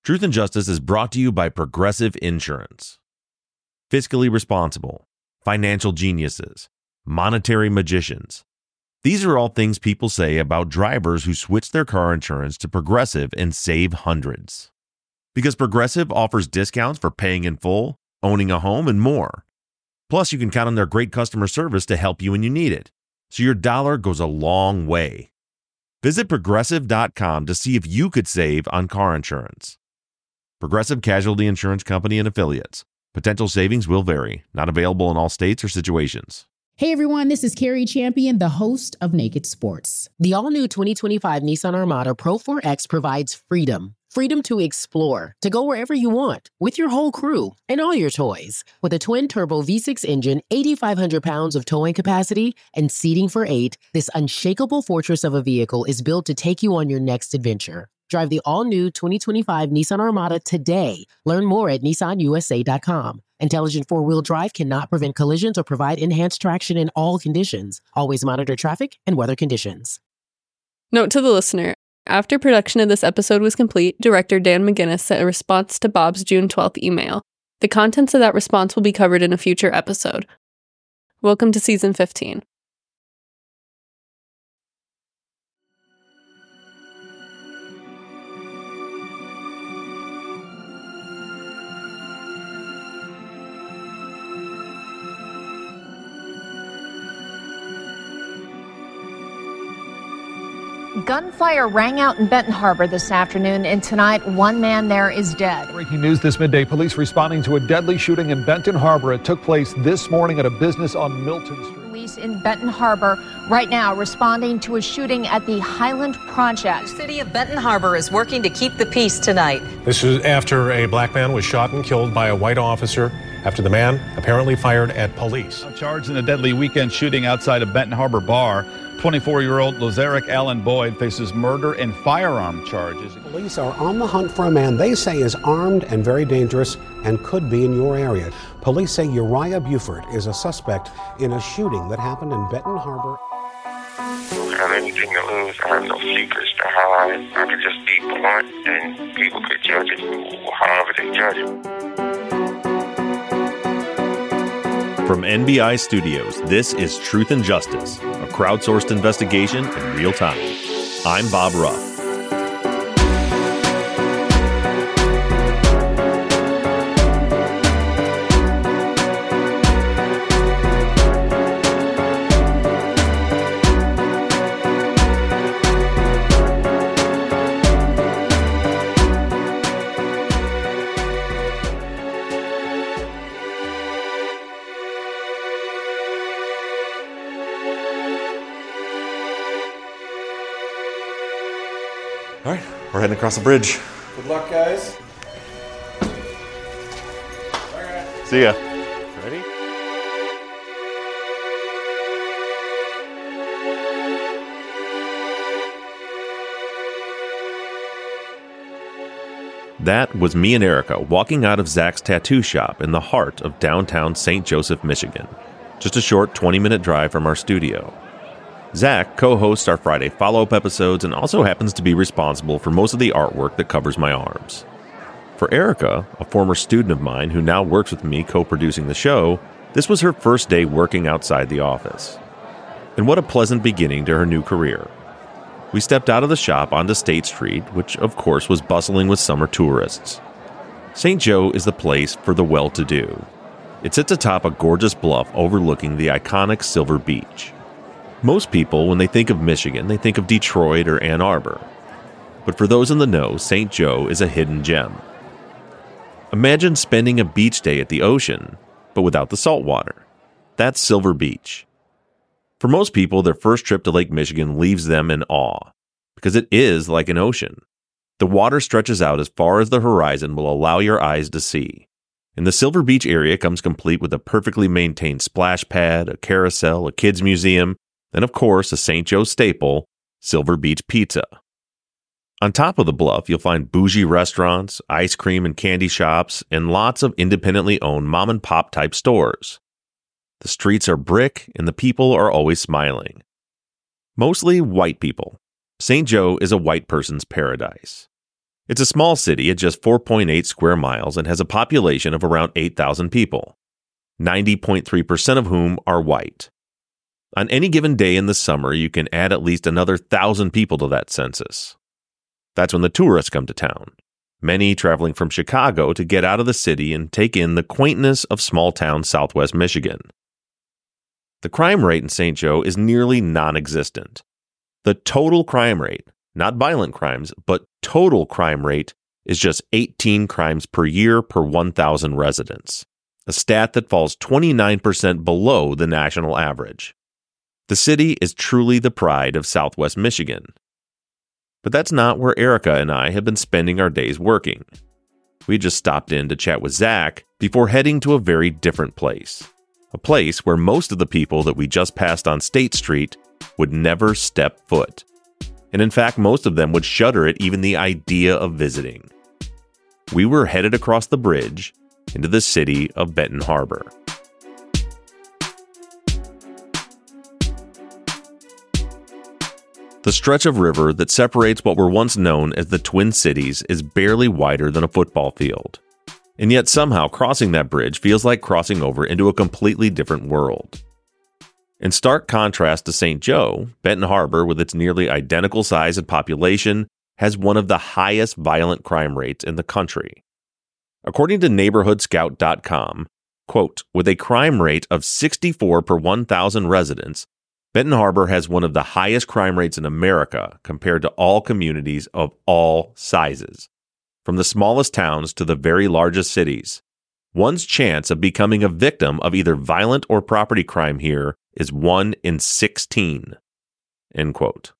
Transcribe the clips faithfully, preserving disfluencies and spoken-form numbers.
Truth and Justice is brought to you by Progressive Insurance. Fiscally responsible, financial geniuses, monetary magicians. These are all things people say about drivers who switch their car insurance to Progressive and save hundreds. Because Progressive offers discounts for paying in full, owning a home, and more. Plus, you can count on their great customer service to help you when you need it. So your dollar goes a long way. Visit progressive dot com to see if you could save on car insurance. Progressive Casualty Insurance Company and Affiliates. Potential savings will vary. Not available in all states or situations. Hey everyone, this is Carrie Champion, the host of Naked Sports. The all-new twenty twenty-five Nissan Armada Pro four X provides freedom. Freedom to explore, to go wherever you want, with your whole crew and all your toys. With a twin-turbo V six engine, eighty-five hundred pounds of towing capacity, and seating for eight, this unshakable fortress of a vehicle is built to take you on your next adventure. Drive the all-new twenty twenty-five Nissan Armada today. Learn more at nissan u s a dot com. Intelligent four-wheel drive cannot prevent collisions or provide enhanced traction in all conditions. Always monitor traffic and weather conditions. Note to the listener, after production of this episode was complete, director Dan McGinnis sent a response to Bob's June twelfth email. The contents of that response will be covered in a future episode. Welcome to Season fifteen. Gunfire rang out in Benton Harbor this afternoon, and tonight one man there is dead. Breaking news this midday, police responding to a deadly shooting in Benton Harbor. It took place this morning at a business on Milton Street. Police in Benton Harbor right now responding to a shooting at the Highland Project. The city of Benton Harbor is working to keep the peace tonight. This is after a black man was shot and killed by a white officer after the man apparently fired at police. Charged in a deadly weekend shooting outside a Benton Harbor bar, twenty-four-year-old Lozerick Allen Boyd faces murder and firearm charges. Police are on the hunt for a man they say is armed and very dangerous and could be in your area. Police say Uriah Buford is a suspect in a shooting that happened in Benton Harbor. I don't have anything to lose. I have no secrets to hide. I could just be blunt and people could judge it however they judge it. From N B I Studios, this is Truth and Justice, a crowdsourced investigation in real time. I'm Bob Ruff. All right, we're heading across the bridge. Good luck, guys. See ya. Ready? That was me and Erica walking out of Zach's tattoo shop in the heart of downtown Saint Joseph, Michigan. Just a short twenty-minute drive from our studio. Zach co-hosts our Friday follow-up episodes and also happens to be responsible for most of the artwork that covers my arms. For Erica, a former student of mine who now works with me co-producing the show, this was her first day working outside the office. And what a pleasant beginning to her new career. We stepped out of the shop onto State Street, which of course was bustling with summer tourists. Saint Joe is the place for the well-to-do. It sits atop a gorgeous bluff overlooking the iconic Silver Beach. Most people, when they think of Michigan, they think of Detroit or Ann Arbor. But for those in the know, Saint Joe is a hidden gem. Imagine spending a beach day at the ocean, but without the salt water. That's Silver Beach. For most people, their first trip to Lake Michigan leaves them in awe, because it is like an ocean. The water stretches out as far as the horizon will allow your eyes to see. And the Silver Beach area comes complete with a perfectly maintained splash pad, a carousel, a kids museum, and of course, a Saint Joe staple, Silver Beach Pizza. On top of the bluff, you'll find bougie restaurants, ice cream and candy shops, and lots of independently owned mom-and-pop type stores. The streets are brick, and the people are always smiling. Mostly white people. Saint Joe is a white person's paradise. It's a small city at just four point eight square miles and has a population of around eight thousand people, ninety point three percent of whom are white. On any given day in the summer, you can add at least another thousand people to that census. That's when the tourists come to town, many traveling from Chicago to get out of the city and take in the quaintness of small-town Southwest Michigan. The crime rate in Saint Joe is nearly non-existent. The total crime rate, not violent crimes, but total crime rate, is just eighteen crimes per year per one thousand residents, a stat that falls twenty-nine percent below the national average. The city is truly the pride of Southwest Michigan. But that's not where Erica and I have been spending our days working. We just stopped in to chat with Zach before heading to a very different place. A place where most of the people that we just passed on State Street would never step foot. And in fact, most of them would shudder at even the idea of visiting. We were headed across the bridge into the city of Benton Harbor. The stretch of river that separates what were once known as the Twin Cities is barely wider than a football field. And yet somehow crossing that bridge feels like crossing over into a completely different world. In stark contrast to Saint Joe, Benton Harbor, with its nearly identical size and population, has one of the highest violent crime rates in the country. According to neighborhood scout dot com, quote, with a crime rate of sixty-four per one thousand residents, Benton Harbor has one of the highest crime rates in America compared to all communities of all sizes, from the smallest towns to the very largest cities. One's chance of becoming a victim of either violent or property crime here is one in sixteen. End quote.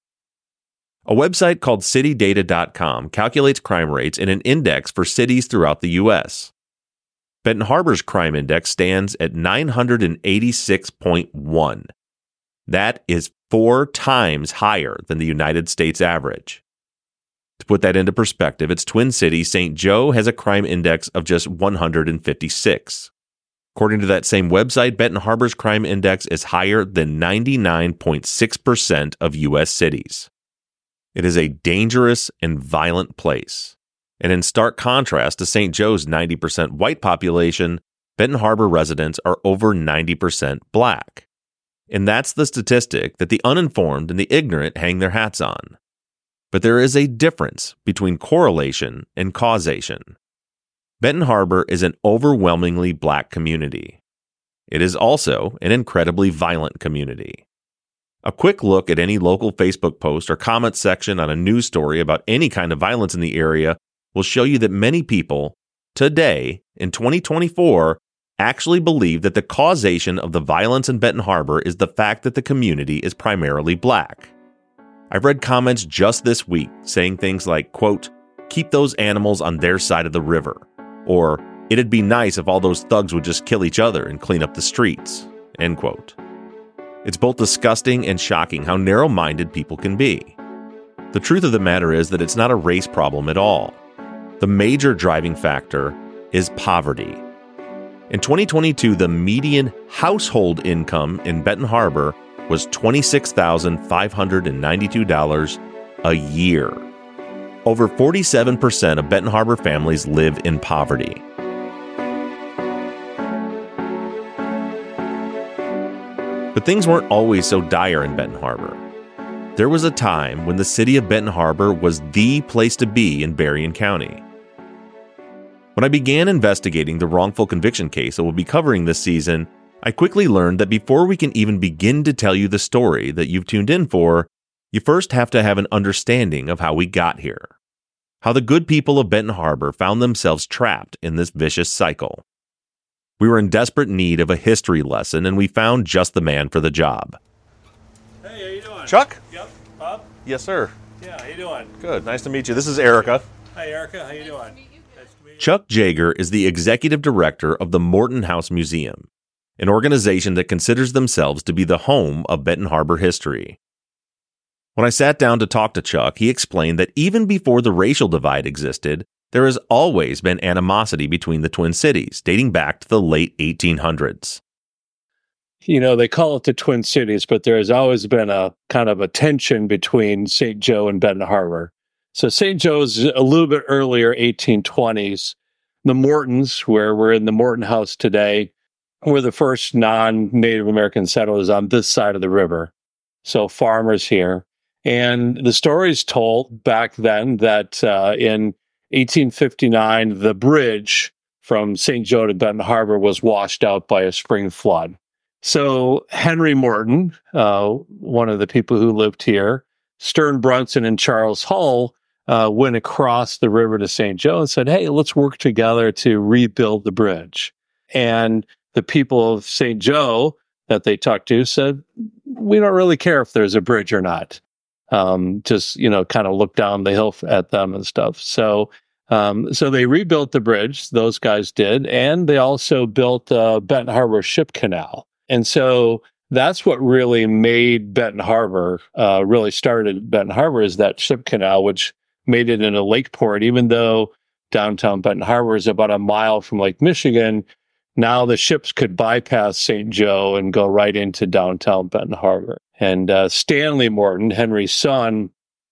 A website called city data dot com calculates crime rates in an index for cities throughout the U S. Benton Harbor's crime index stands at nine hundred eighty-six point one. That is four times higher than the United States average. To put that into perspective, its twin city, Saint Joe, has a crime index of just one hundred fifty-six. According to that same website, Benton Harbor's crime index is higher than ninety-nine point six percent of U S cities. It is a dangerous and violent place. And in stark contrast to Saint Joe's ninety percent white population, Benton Harbor residents are over ninety percent black. And that's the statistic that the uninformed and the ignorant hang their hats on. But there is a difference between correlation and causation. Benton Harbor is an overwhelmingly black community. It is also an incredibly violent community. A quick look at any local Facebook post or comment section on a news story about any kind of violence in the area will show you that many people, today, in twenty twenty-four, actually believe that the causation of the violence in Benton Harbor is the fact that the community is primarily black. I've read comments just this week saying things like, quote, keep those animals on their side of the river, or it'd be nice if all those thugs would just kill each other and clean up the streets, end quote. It's both disgusting and shocking how narrow-minded people can be. The truth of the matter is that it's not a race problem at all. The major driving factor is poverty. In twenty twenty-two, the median household income in Benton Harbor was twenty-six thousand five hundred ninety-two dollars a year. Over forty-seven percent of Benton Harbor families live in poverty. But things weren't always so dire in Benton Harbor. There was a time when the city of Benton Harbor was the place to be in Berrien County. When I began investigating the wrongful conviction case that we'll be covering this season, I quickly learned that before we can even begin to tell you the story that you've tuned in for, you first have to have an understanding of how we got here. How the good people of Benton Harbor found themselves trapped in this vicious cycle. We were in desperate need of a history lesson, and we found just the man for the job. Hey, how you doing? Chuck? Yep. Bob? Yes, sir. Yeah, how you doing? Good. Nice to meet you. This is Erica. Hi, Erica. How you doing? Chuck Jaeger is the executive director of the Morton House Museum, an organization that considers themselves to be the home of Benton Harbor history. When I sat down to talk to Chuck, he explained that even before the racial divide existed, there has always been animosity between the Twin Cities, dating back to the late eighteen hundreds. You know, they call it the Twin Cities, but there has always been a kind of a tension between Saint Joe and Benton Harbor. So Saint Joe's a little bit earlier, eighteen twenties. The Mortons, where we're in the Morton House today, were the first non-Native American settlers on this side of the river. So farmers here. And the story is told back then that uh, in eighteen fifty-nine, the bridge from Saint Joe to Benton Harbor was washed out by a spring flood. So Henry Morton, uh, one of the people who lived here, Stern Brunson and Charles Hull uh, went across the river to Saint Joe and said, hey, let's work together to rebuild the bridge. And the people of Saint Joe that they talked to said, we don't really care if there's a bridge or not. Um, just, you know, kind of look down the hill at them and stuff. So um, so they rebuilt the bridge, those guys did, and they also built uh, Benton Harbor Ship Canal. And so that's what really made Benton Harbor, uh, really started Benton Harbor, is that ship canal, which made it in a lake port. Even though downtown Benton Harbor is about a mile from Lake Michigan, now the ships could bypass Saint Joe and go right into downtown Benton Harbor. And uh, Stanley Morton, Henry's son,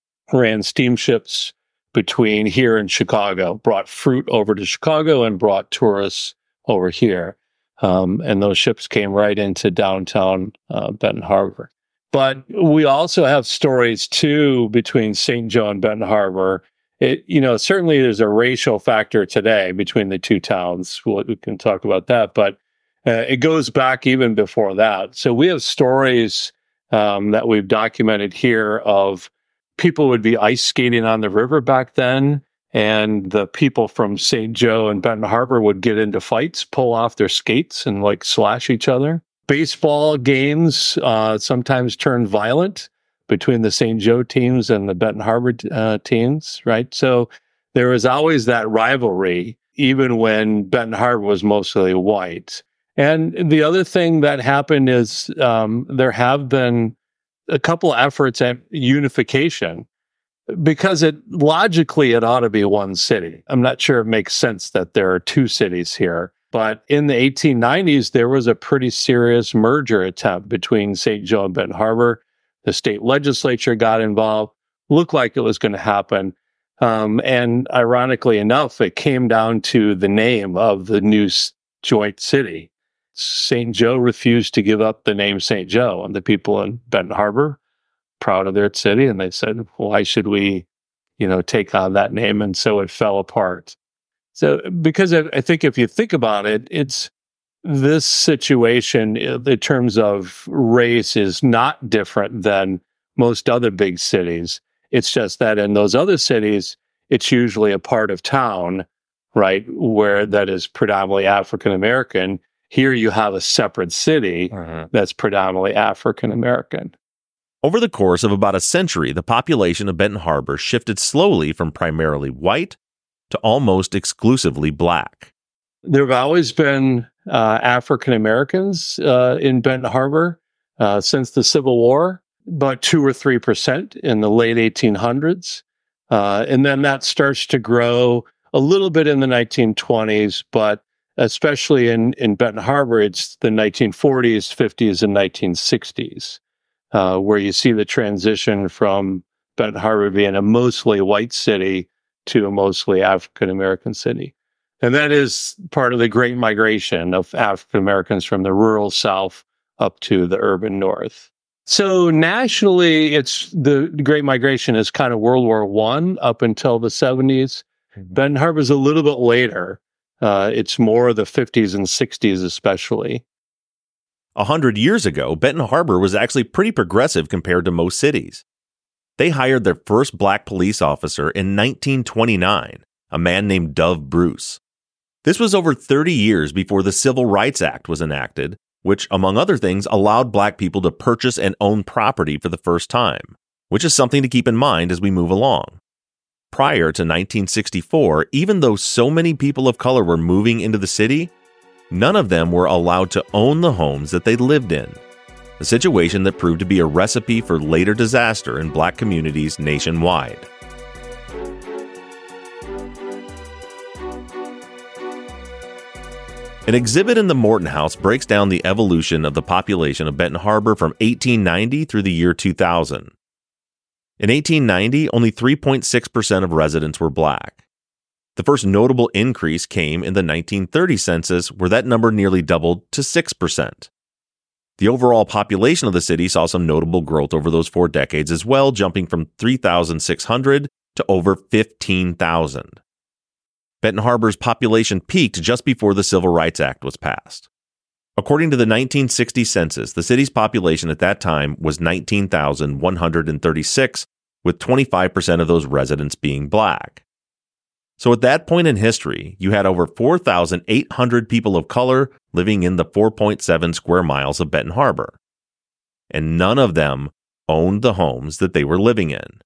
ran steamships between here and Chicago, brought fruit over to Chicago and brought tourists over here. Um, and those ships came right into downtown uh, Benton Harbor. But we also have stories, too, between Saint Joe and Benton Harbor. It, you know, certainly there's a racial factor today between the two towns. We'll, we can talk about that. But uh, it goes back even before that. So we have stories um, that we've documented here of people would be ice skating on the river back then. And the people from Saint Joe and Benton Harbor would get into fights, pull off their skates and like slash each other. Baseball games uh, sometimes turn violent between the Saint Joe teams and the Benton Harbor uh, teams, right? So there was always that rivalry, even when Benton Harbor was mostly white. And the other thing that happened is um, there have been a couple of efforts at unification, because it logically it ought to be one city. I'm not sure it makes sense that there are two cities here. But in the eighteen nineties, there was a pretty serious merger attempt between Saint Joe and Benton Harbor. The state legislature got involved. Looked like it was going to happen. Um, and ironically enough, it came down to the name of the new joint city. Saint Joe refused to give up the name Saint Joe, and the people in Benton Harbor, proud of their city, and they said, why should we, you know, take on that name? And so it fell apart. So, because I, I think if you think about it, it's this situation in terms of race is not different than most other big cities. It's just that in those other cities, it's usually a part of town, right, where that is predominantly African American. Here you have a separate city uh-huh. that's predominantly African American. Over the course of about a century, the population of Benton Harbor shifted slowly from primarily white to almost exclusively black. There have always been uh, African Americans uh, in Benton Harbor uh, since the Civil War, about two or three percent in the late eighteen hundreds. Uh, and then that starts to grow a little bit in the nineteen twenties, but especially in, in Benton Harbor, it's the nineteen forties, fifties, and nineteen sixties. Uh, where you see the transition from Benton Harbor being a mostly white city to a mostly African-American city. And that is part of the Great Migration of African-Americans from the rural South up to the urban North. So nationally, it's the Great Migration is kind of World War One up until the seventies. Mm-hmm. Benton Harbor is a little bit later. Uh, it's more the fifties and sixties especially. A hundred years ago, Benton Harbor was actually pretty progressive compared to most cities. They hired their first black police officer in nineteen twenty-nine, a man named Dove Bruce. This was over thirty years before the Civil Rights Act was enacted, which, among other things, allowed black people to purchase and own property for the first time, which is something to keep in mind as we move along. Prior to nineteen sixty-four, even though so many people of color were moving into the city, none of them were allowed to own the homes that they lived in, a situation that proved to be a recipe for later disaster in black communities nationwide. An exhibit in the Morton House breaks down the evolution of the population of Benton Harbor from eighteen ninety through the year two thousand. In eighteen ninety, only three point six percent of residents were black. The first notable increase came in the nineteen thirty census, where that number nearly doubled to six percent. The overall population of the city saw some notable growth over those four decades as well, jumping from three thousand six hundred to over fifteen thousand. Benton Harbor's population peaked just before the Civil Rights Act was passed. According to the nineteen sixty census, the city's population at that time was nineteen thousand one hundred thirty-six, with twenty-five percent of those residents being black. So at that point in history, you had over four thousand eight hundred people of color living in the four point seven square miles of Benton Harbor. And none of them owned the homes that they were living in.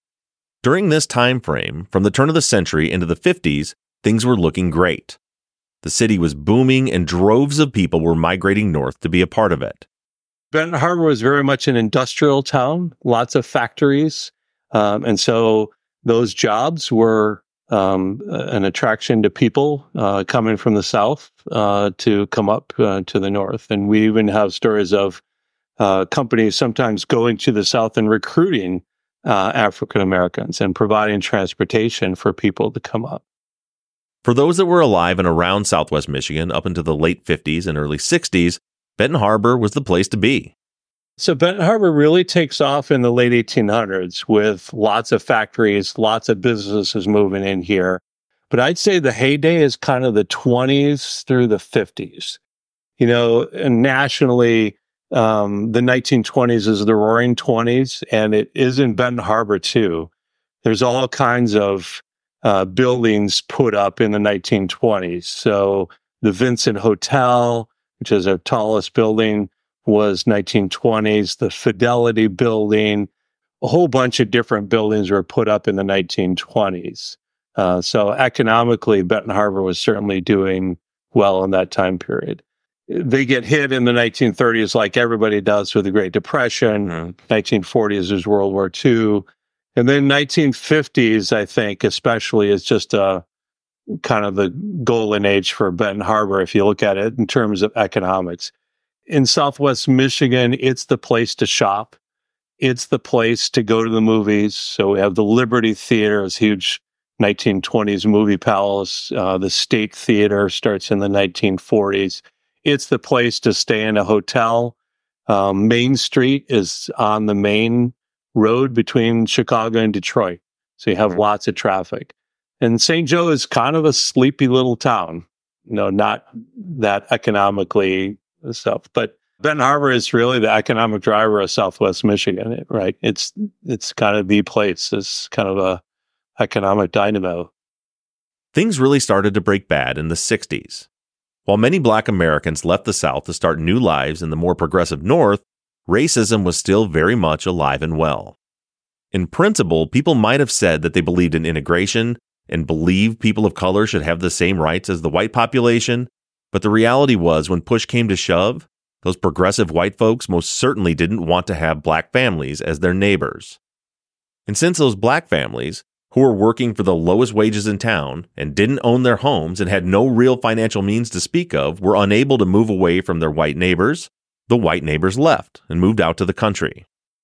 During this time frame, from the turn of the century into the fifties, things were looking great. The city was booming and droves of people were migrating north to be a part of it. Benton Harbor was very much an industrial town, lots of factories. Um, and so those jobs were um, an attraction to people uh, coming from the south uh, to come up uh, to the north. And we even have stories of uh, companies sometimes going to the south and recruiting uh, African Americans and providing transportation for people to come up. For those that were alive and around Southwest Michigan up into the late fifties and early sixties, Benton Harbor was the place to be. So Benton Harbor really takes off in the late eighteen hundreds with lots of factories, lots of businesses moving in here. But I'd say the heyday is kind of the twenties through the fifties. You know, and nationally, um, the nineteen twenties is the Roaring Twenties, and it is in Benton Harbor too. There's all kinds of uh, buildings put up in the nineteen twenties. So the Vincent Hotel, which is our tallest building, was nineteen twenties. The Fidelity Building, a whole bunch of different buildings were put up in the nineteen twenties. Uh, so economically, Benton Harbor was certainly doing well in that time period. They get hit in the nineteen thirties like everybody does with the Great Depression. Mm-hmm. nineteen forties is World War Two. And then nineteen fifties, I think, especially, is just a kind of the golden age for Benton Harbor, if you look at it in terms of economics. In Southwest Michigan, it's the place to shop. It's the place to go to the movies. So we have the Liberty Theater, this huge nineteen twenties movie palace. Uh, the State Theater starts in the nineteen forties. It's the place to stay in a hotel. Um, Main Street is on the main road between Chicago and Detroit. So you have mm-hmm. lots of traffic. And Saint Joe is kind of a sleepy little town. You know, not that economically stuff. But Benton Harbor is really the economic driver of Southwest Michigan, right? It's it's kind of the place. It's kind of a economic dynamo. Things really started to break bad in the sixties. While many Black Americans left the South to start new lives in the more progressive North, racism was still very much alive and well. In principle, people might have said that they believed in integration and believed people of color should have the same rights as the white population, but the reality was when push came to shove, those progressive white folks most certainly didn't want to have Black families as their neighbors. And since those Black families, who were working for the lowest wages in town and didn't own their homes and had no real financial means to speak of, were unable to move away from their white neighbors, the white neighbors left and moved out to the country.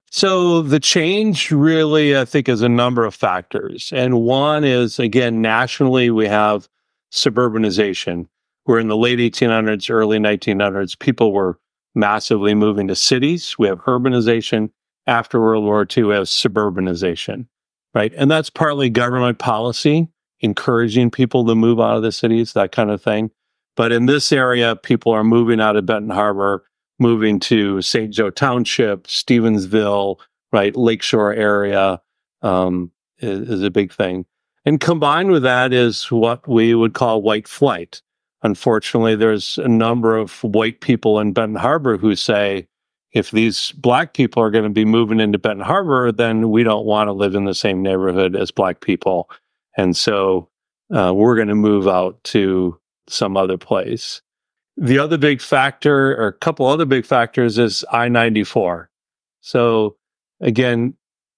So the change really, I think, is a number of factors. And one is, again, nationally, we have suburbanization. Where in the late eighteen hundreds, early nineteen hundreds, people were massively moving to cities. We have urbanization. After World War Two, we have suburbanization, right? And that's partly government policy, encouraging people to move out of the cities, that kind of thing. But in this area, people are moving out of Benton Harbor, moving to Saint Joe Township, Stevensville, right? Lakeshore area um, is, is a big thing. And combined with that is what we would call white flight. Unfortunately, there's a number of white people in Benton Harbor who say, if these Black people are going to be moving into Benton Harbor, then we don't want to live in the same neighborhood as Black people. And so uh, we're going to move out to some other place. The other big factor, or a couple other big factors, is I ninety-four. So again,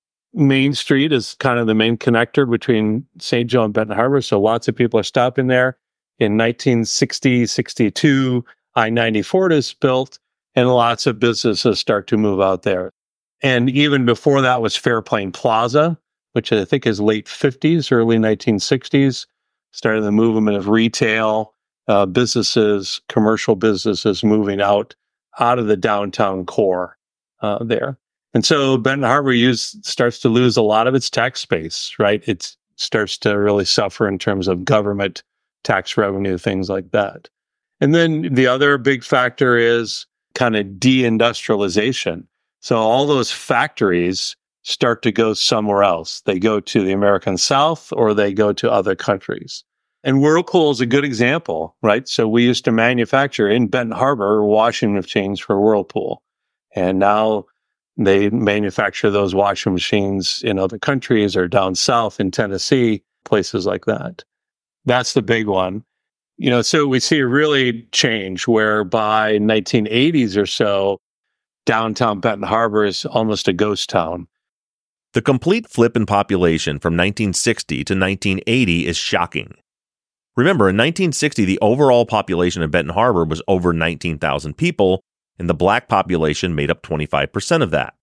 Main Street is kind of the main connector between Saint Joe and Benton Harbor. So lots of people are stopping there. In nineteen sixty, sixty-two, I ninety-four is built, and lots of businesses start to move out there. And even before that was Fairplain Plaza, which I think is late fifties, early nineteen sixties, started the movement of retail, uh, businesses, commercial businesses moving out, out of the downtown core uh, there. And so Benton Harbor use, starts to lose a lot of its tax base, right? It starts to really suffer in terms of government tax revenue, things like that. And then the other big factor is kind of deindustrialization. So all those factories start to go somewhere else. They go to the American South or they go to other countries. And Whirlpool is a good example, right? So we used to manufacture in Benton Harbor washing machines for Whirlpool. And now they manufacture those washing machines in other countries or down south in Tennessee, places like that. That's the big one. You know, so we see a really change where by nineteen eighties or so, downtown Benton Harbor is almost a ghost town. The complete flip in population from nineteen sixty to nineteen eighty is shocking. Remember, in nineteen sixty, the overall population of Benton Harbor was over nineteen thousand people, and the black population made up twenty-five percent of that.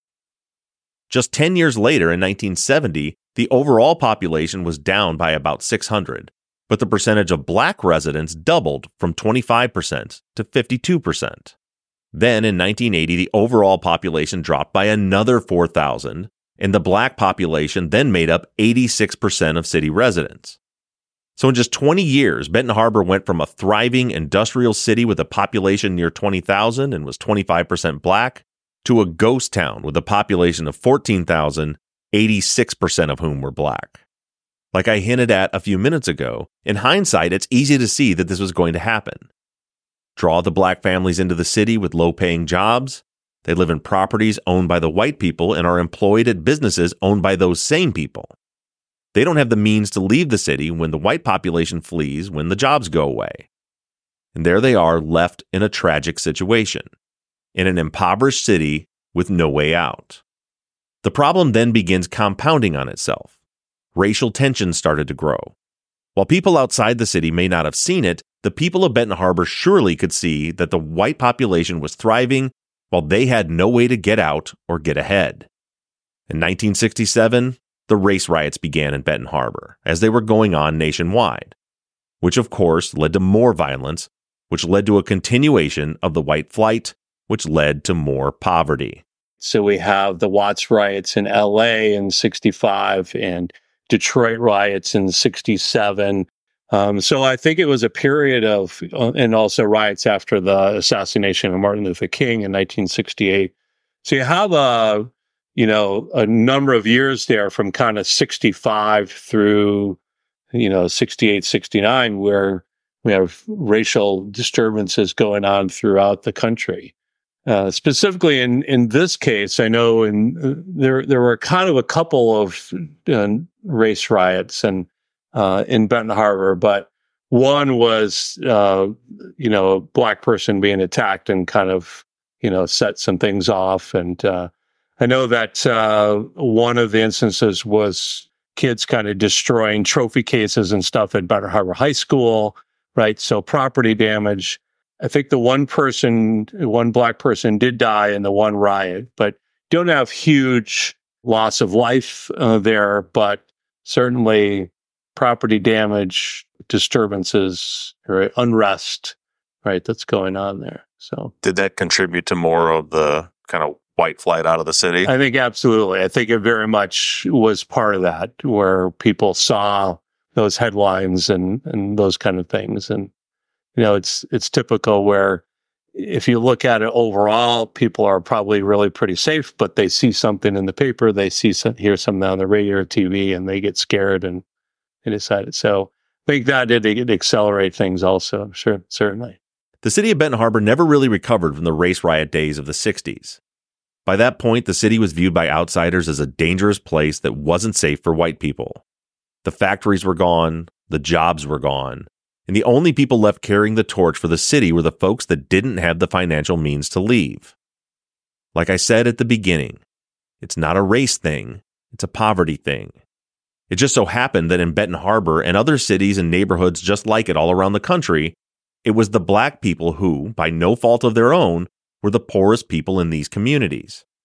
Just ten years later, in nineteen seventy, the overall population was down by about six hundred, but the percentage of black residents doubled from twenty-five percent to fifty-two percent. Then, in nineteen eighty, the overall population dropped by another four thousand, and the black population then made up eighty-six percent of city residents. So in just twenty years, Benton Harbor went from a thriving industrial city with a population near twenty thousand and was twenty-five percent black to a ghost town with a population of fourteen thousand, eighty-six percent of whom were black. Like I hinted at a few minutes ago, in hindsight, it's easy to see that this was going to happen. Draw the black families into the city with low-paying jobs. They live in properties owned by the white people and are employed at businesses owned by those same people. They don't have the means to leave the city when the white population flees when the jobs go away. And there they are left in a tragic situation, in an impoverished city with no way out. The problem then begins compounding on itself. Racial tensions started to grow. While people outside the city may not have seen it, the people of Benton Harbor surely could see that the white population was thriving while they had no way to get out or get ahead. In nineteen sixty-seven, the race riots began in Benton Harbor, as they were going on nationwide, which of course led to more violence, which led to a continuation of the white flight, which led to more poverty. So we have the Watts riots in L A in sixty-five and Detroit riots in sixty-seven. Um, so I think it was a period of, uh, and also riots after the assassination of Martin Luther King in nineteen sixty-eight. So you have a, you know, a number of years there from kind of sixty-five through, you know, sixty-eight, sixty-nine, where we have racial disturbances going on throughout the country. Uh, specifically in, in this case, I know in uh, there there were kind of a couple of uh, race riots and uh, in Benton Harbor, but one was uh, you know a black person being attacked and kind of you know set some things off. And uh, I know that uh, one of the instances was kids kind of destroying trophy cases and stuff at Benton Harbor High School, right? So property damage. I think the one person, one black person did die in the one riot, but don't have huge loss of life uh, there, but certainly property damage, disturbances, or unrest, right, that's going on there. So did that contribute to more of the kind of white flight out of the city? I think absolutely. I think it very much was part of that, where people saw those headlines and, and those kind of things. And you know, it's it's typical where if you look at it overall, people are probably really pretty safe, but they see something in the paper, they see some, hear something on the radio or T V, and they get scared and, and decide it. So I think that did it accelerate things also, sure, certainly. The city of Benton Harbor never really recovered from the race riot days of the sixties. By that point, the city was viewed by outsiders as a dangerous place that wasn't safe for white people. The factories were gone, the jobs were gone, and the only people left carrying the torch for the city were the folks that didn't have the financial means to leave. Like I said at the beginning, it's not a race thing, it's a poverty thing. It just so happened that in Benton Harbor and other cities and neighborhoods just like it all around the country, it was the black people who, by no fault of their own, were the poorest people in these communities.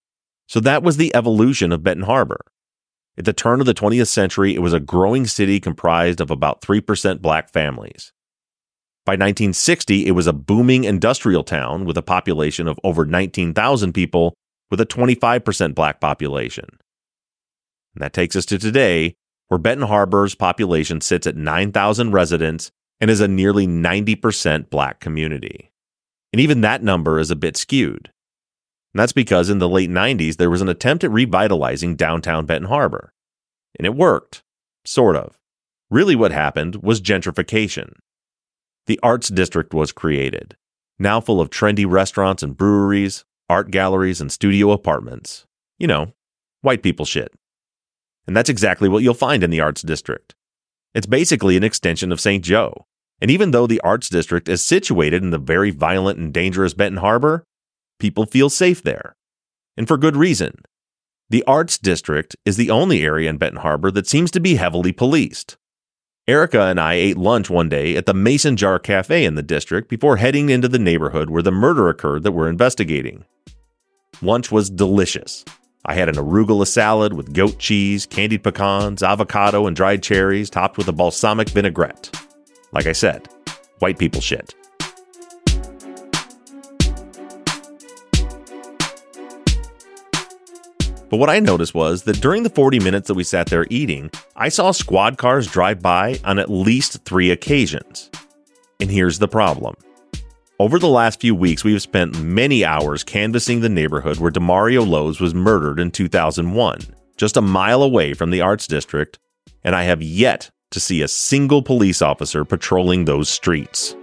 So that was the evolution of Benton Harbor. At the turn of the twentieth century, it was a growing city comprised of about three percent black families. By nineteen sixty, it was a booming industrial town with a population of over nineteen thousand people with a twenty-five percent black population. And that takes us to today, where Benton Harbor's population sits at nine thousand residents and is a nearly ninety percent black community. And even that number is a bit skewed. And that's because in the late nineties, there was an attempt at revitalizing downtown Benton Harbor. And it worked. Sort of. Really what happened was gentrification. The Arts District was created, now full of trendy restaurants and breweries, art galleries and studio apartments. You know, white people shit. And that's exactly what you'll find in the Arts District. It's basically an extension of Saint Joe. And even though the Arts District is situated in the very violent and dangerous Benton Harbor, people feel safe there. And for good reason. The Arts District is the only area in Benton Harbor that seems to be heavily policed. Erica and I ate lunch one day at the Mason Jar Cafe in the district before heading into the neighborhood where the murder occurred that we're investigating. Lunch was delicious. I had an arugula salad with goat cheese, candied pecans, avocado, and dried cherries topped with a balsamic vinaigrette. Like I said, white people shit. But what I noticed was that during the forty minutes that we sat there eating, I saw squad cars drive by on at least three occasions. And here's the problem. Over the last few weeks, we have spent many hours canvassing the neighborhood where Demario Lowe's was murdered in two thousand one, just a mile away from the Arts District, and I have yet to see a single police officer patrolling those streets.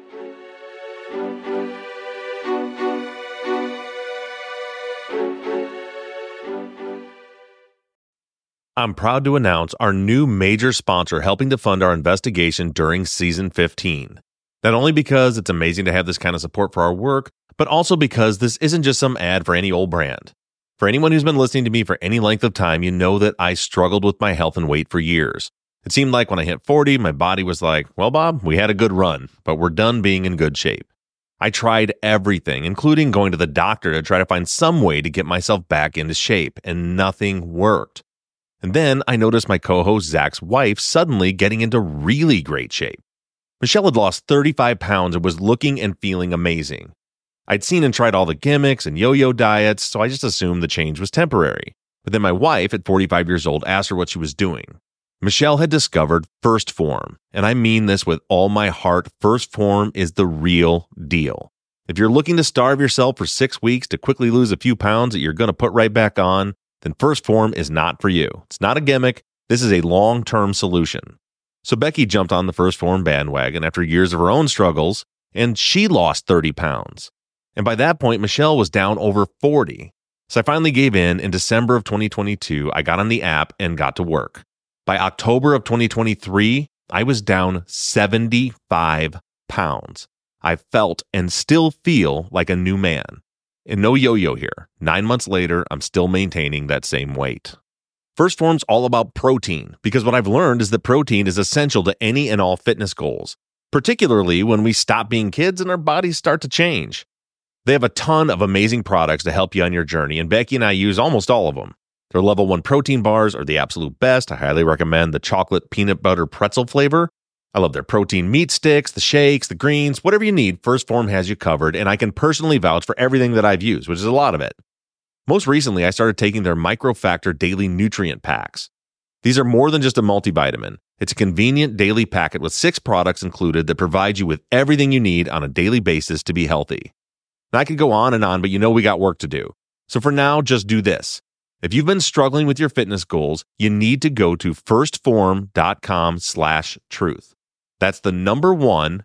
I'm proud to announce our new major sponsor helping to fund our investigation during season fifteen. Not only because it's amazing to have this kind of support for our work, but also because this isn't just some ad for any old brand. For anyone who's been listening to me for any length of time, you know that I struggled with my health and weight for years. It seemed like when I hit forty, my body was like, well, Bob, we had a good run, but we're done being in good shape. I tried everything, including going to the doctor to try to find some way to get myself back into shape, and nothing worked. And then I noticed my co-host Zach's wife suddenly getting into really great shape. Michelle had lost thirty-five pounds and was looking and feeling amazing. I'd seen and tried all the gimmicks and yo-yo diets, so I just assumed the change was temporary. But then my wife, at forty-five years old, asked her what she was doing. Michelle had discovered First Form, and I mean this with all my heart. First Form is the real deal. If you're looking to starve yourself for six weeks to quickly lose a few pounds that you're going to put right back on, then First Form is not for you. It's not a gimmick. This is a long-term solution. So Becky jumped on the First Form bandwagon after years of her own struggles, and she lost thirty pounds. And by that point, Michelle was down over forty. So I finally gave in. In December of twenty twenty-two, I got on the app and got to work. By October of twenty twenty-three, I was down seventy-five pounds. I felt and still feel like a new man. And no yo-yo here. Nine months later, I'm still maintaining that same weight. First Form's all about protein, because what I've learned is that protein is essential to any and all fitness goals, particularly when we stop being kids and our bodies start to change. They have a ton of amazing products to help you on your journey, and Becky and I use almost all of them. Their level one protein bars are the absolute best. I highly recommend the chocolate peanut butter pretzel flavor. I love their protein meat sticks, the shakes, the greens, whatever you need, First Form has you covered, and I can personally vouch for everything that I've used, which is a lot of it. Most recently, I started taking their Microfactor daily nutrient packs. These are more than just a multivitamin. It's a convenient daily packet with six products included that provide you with everything you need on a daily basis to be healthy. Now, I could go on and on, but you know we got work to do. So for now, just do this. If you've been struggling with your fitness goals, you need to go to firstform.com slash truth. That's the number one,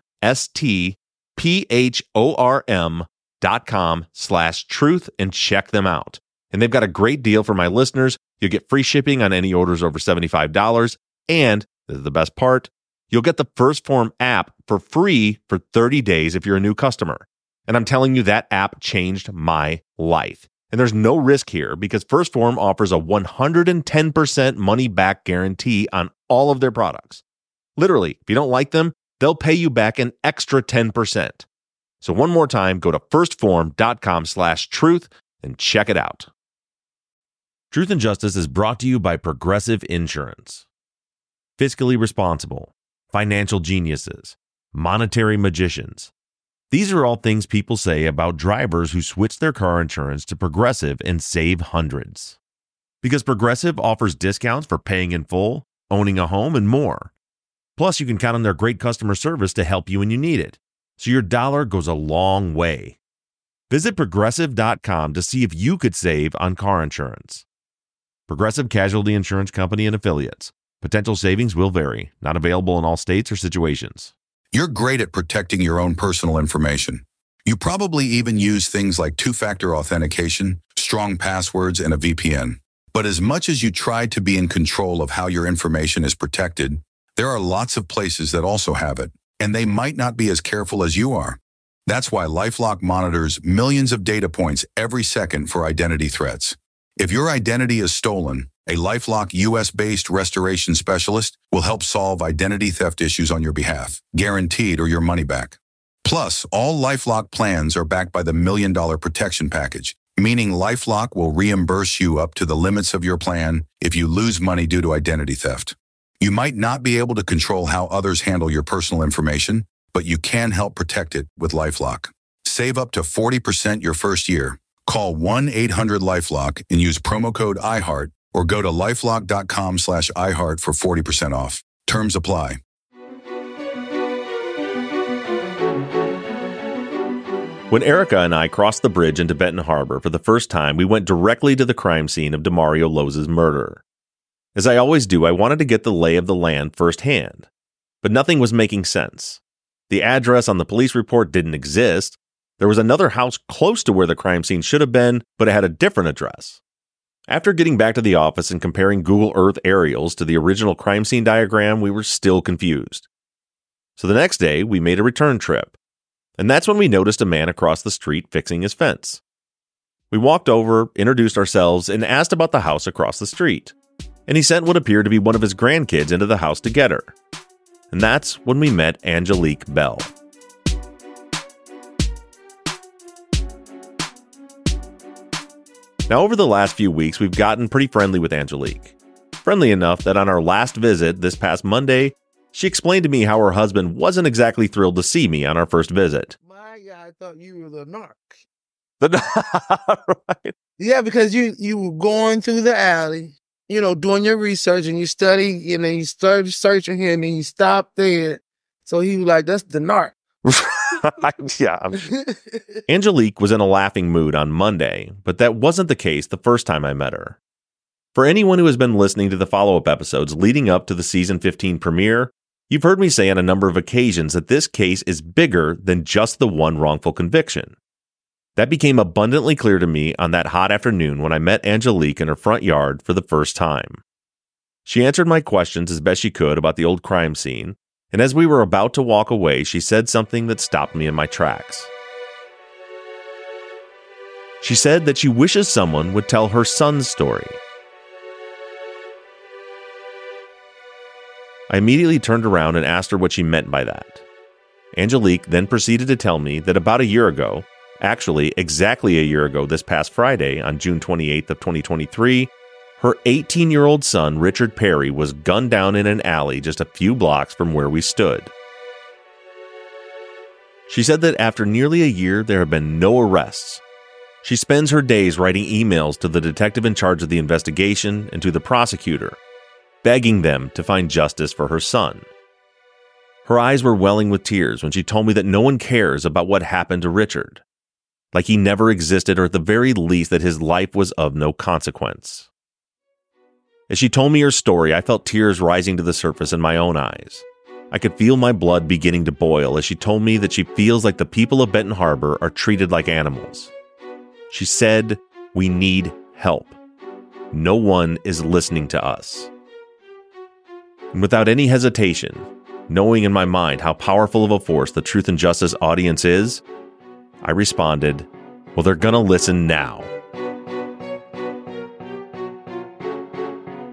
S-T-P-H-O-R-M dot com slash truth, and check them out. And they've got a great deal for my listeners. You'll get free shipping on any orders over seventy-five dollars. And this is the best part, you'll get the First Form app for free for thirty days if you're a new customer. And I'm telling you, that app changed my life. And there's no risk here because First Form offers a one hundred ten percent money back guarantee on all of their products. Literally, if you don't like them, they'll pay you back an extra ten percent. So one more time, go to firstform.com slash truth and check it out. Truth and Justice is brought to you by Progressive Insurance. Fiscally responsible, financial geniuses, monetary magicians. These are all things people say about drivers who switch their car insurance to Progressive and save hundreds. Because Progressive offers discounts for paying in full, owning a home, and more. Plus, you can count on their great customer service to help you when you need it. So your dollar goes a long way. Visit progressive dot com to see if you could save on car insurance. Progressive Casualty Insurance Company and Affiliates. Potential savings will vary. Not available in all states or situations. You're great at protecting your own personal information. You probably even use things like two-factor authentication, strong passwords, and a V P N. But as much as you try to be in control of how your information is protected, there are lots of places that also have it, and they might not be as careful as you are. That's why LifeLock monitors millions of data points every second for identity threats. If your identity is stolen, a LifeLock U S-based restoration specialist will help solve identity theft issues on your behalf, guaranteed or your money back. Plus, all LifeLock plans are backed by the Million Dollar Protection Package, meaning LifeLock will reimburse you up to the limits of your plan if you lose money due to identity theft. You might not be able to control how others handle your personal information, but you can help protect it with LifeLock. Save up to forty percent your first year. Call one eight hundred LifeLock and use promo code iHeart or go to lifelock.com slash iHeart for forty percent off. Terms apply. When Erica and I crossed the bridge into Benton Harbor for the first time, we went directly to the crime scene of DeMario Lowe's murder. As I always do, I wanted to get the lay of the land firsthand. But nothing was making sense. The address on the police report didn't exist. There was another house close to where the crime scene should have been, but it had a different address. After getting back to the office and comparing Google Earth aerials to the original crime scene diagram, we were still confused. So the next day, we made a return trip. And that's when we noticed a man across the street fixing his fence. We walked over, introduced ourselves, and asked about the house across the street. And he sent what appeared to be one of his grandkids into the house to get her. And that's when we met Angelique Bell. Now, over the last few weeks, we've gotten pretty friendly with Angelique. Friendly enough that on our last visit this past Monday, she explained to me how her husband wasn't exactly thrilled to see me on our first visit. My God, I thought you were the narc. The right. Yeah, because you, you were going through the alley, you know, doing your research, and you study, and then you started searching here, and then you stopped there. So he was like, that's the narc. Yeah. I'm... Angelique was in a laughing mood on Monday, but that wasn't the case the first time I met her. For anyone who has been listening to the follow-up episodes leading up to the season fifteen premiere, you've heard me say on a number of occasions that this case is bigger than just the one wrongful conviction. That became abundantly clear to me on that hot afternoon when I met Angelique in her front yard for the first time. She answered my questions as best she could about the old crime scene, and as we were about to walk away, she said something that stopped me in my tracks. She said that she wishes someone would tell her son's story. I immediately turned around and asked her what she meant by that. Angelique then proceeded to tell me that about a year ago, actually exactly a year ago this past Friday on June twenty-eighth of twenty twenty-three, her eighteen-year-old son, Richard Perry, was gunned down in an alley just a few blocks from where we stood. She said that after nearly a year, there have been no arrests. She spends her days writing emails to the detective in charge of the investigation and to the prosecutor, begging them to find justice for her son. Her eyes were welling with tears when she told me that no one cares about what happened to Richard, like he never existed, or at the very least that his life was of no consequence. As she told me her story, I felt tears rising to the surface in my own eyes. I could feel my blood beginning to boil as she told me that she feels like the people of Benton Harbor are treated like animals. She said, "We need help. No one is listening to us." And without any hesitation, knowing in my mind how powerful of a force the Truth and Justice audience is, I responded, "Well, they're gonna listen now."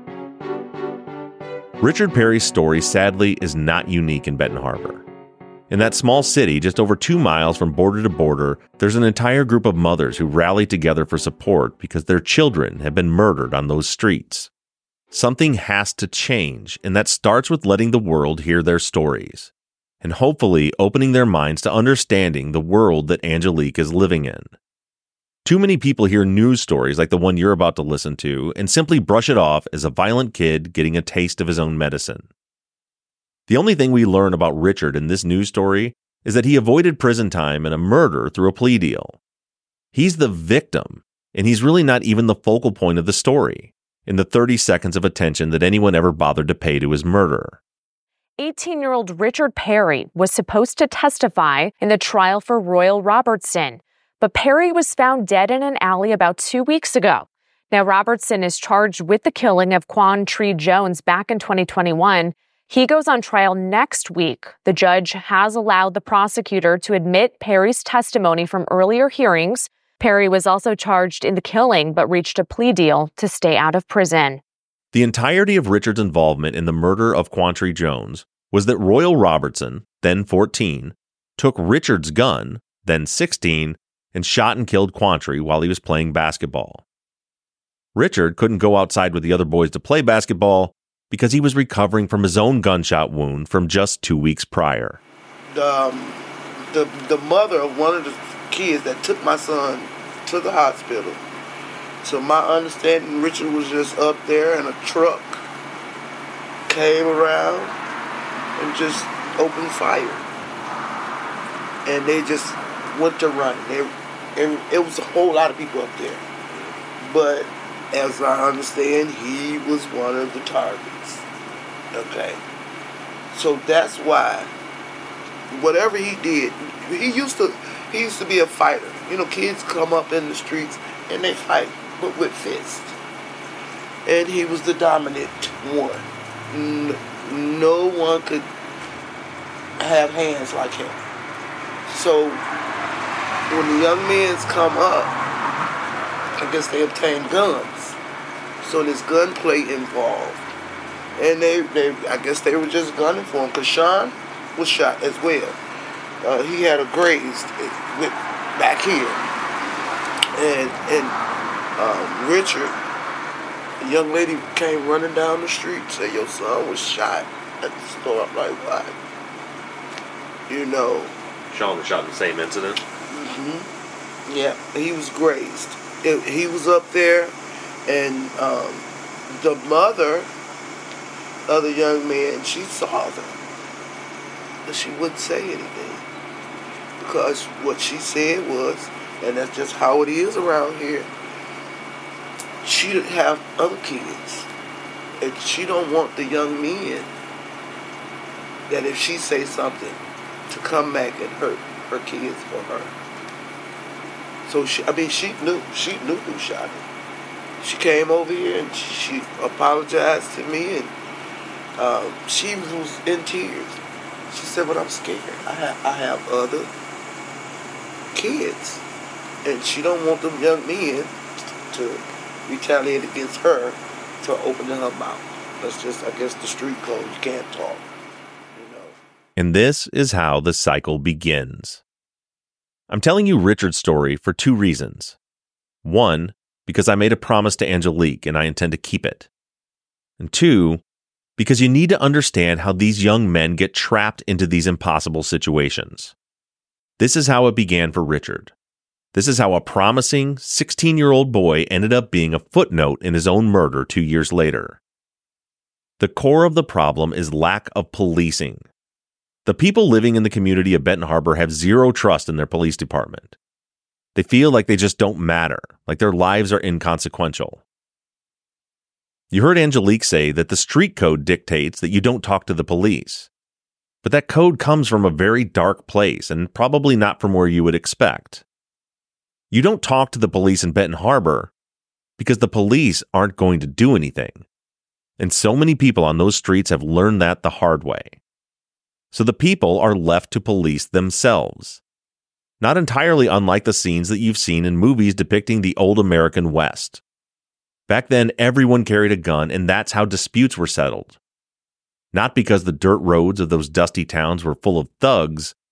Richard Perry's story, sadly, is not unique in Benton Harbor. In that small city, just over two miles from border to border, there's an entire group of mothers who rally together for support because their children have been murdered on those streets. Something has to change, and that starts with letting the world hear their stories, and hopefully opening their minds to understanding the world that Angelique is living in. Too many people hear news stories like the one you're about to listen to and simply brush it off as a violent kid getting a taste of his own medicine. The only thing we learn about Richard in this news story is that he avoided prison time and a murder through a plea deal. He's the victim, and he's really not even the focal point of the story in the thirty seconds of attention that anyone ever bothered to pay to his murder. eighteen-year-old Richard Perry was supposed to testify in the trial for Royal Robertson, but Perry was found dead in an alley about two weeks ago. Now, Robertson is charged with the killing of Quantree Jones back in twenty twenty-one. He goes on trial next week. The judge has allowed the prosecutor to admit Perry's testimony from earlier hearings. Perry was also charged in the killing, but reached a plea deal to stay out of prison. The entirety of Richard's involvement in the murder of Quantree Jones was that Royal Robertson, then fourteen, took Richard's gun, then sixteen, and shot and killed Quantree while he was playing basketball. Richard couldn't go outside with the other boys to play basketball because he was recovering from his own gunshot wound from just two weeks prior. The, um, the, the mother of one of the kids that took my son to the hospital, to my understanding, Richard was just up there and a truck came around and just opened fire. And they just went to running. They, it, it was a whole lot of people up there. But as I understand, he was one of the targets. Okay. So that's why, whatever he did, he used to he used to be a fighter. You know, kids come up in the streets and they fight, but with fists. And he was the dominant one. No one could have hands like him. So when the young men come up, I guess they obtained guns. So there's gunplay involved. And they, they, I guess they were just gunning for him, because Sean was shot as well. Uh, he had a grazed with back here. And, and um, Richard, a young lady came running down the street, said, your son was shot at the store. I'm like, what? You know. Sean was shot in the same incident? Mm-hmm. Yeah, he was grazed. It, he was up there, and um, the mother of the young man, she saw them, but she wouldn't say anything, because what she said was, and that's just how it is around here, she didn't have other kids, and she don't want the young men that if she say something to come back and hurt her kids or her. So she, I mean, she knew, she knew who shot her. She came over here and she, she apologized to me, and um, she was in tears. She said, "But I'm scared. I have, I have other kids, and she don't want them young men to retaliate against her for opening her mouth. That's just, I guess, the street code. You can't talk." And this is how the cycle begins. I'm telling you Richard's story for two reasons. One, because I made a promise to Angelique and I intend to keep it. And two, because you need to understand how these young men get trapped into these impossible situations. This is how it began for Richard. This is how a promising sixteen-year-old boy ended up being a footnote in his own murder two years later. The core of the problem is lack of policing. The people living in the community of Benton Harbor have zero trust in their police department. They feel like they just don't matter, like their lives are inconsequential. You heard Angelique say that the street code dictates that you don't talk to the police. But that code comes from a very dark place and probably not from where you would expect. You don't talk to the police in Benton Harbor because the police aren't going to do anything. And so many people on those streets have learned that the hard way. So the people are left to police themselves. Not entirely unlike the scenes that you've seen in movies depicting the old American West. Back then, everyone carried a gun, and that's how disputes were settled. Not because the dirt roads of those dusty towns were full of thugs,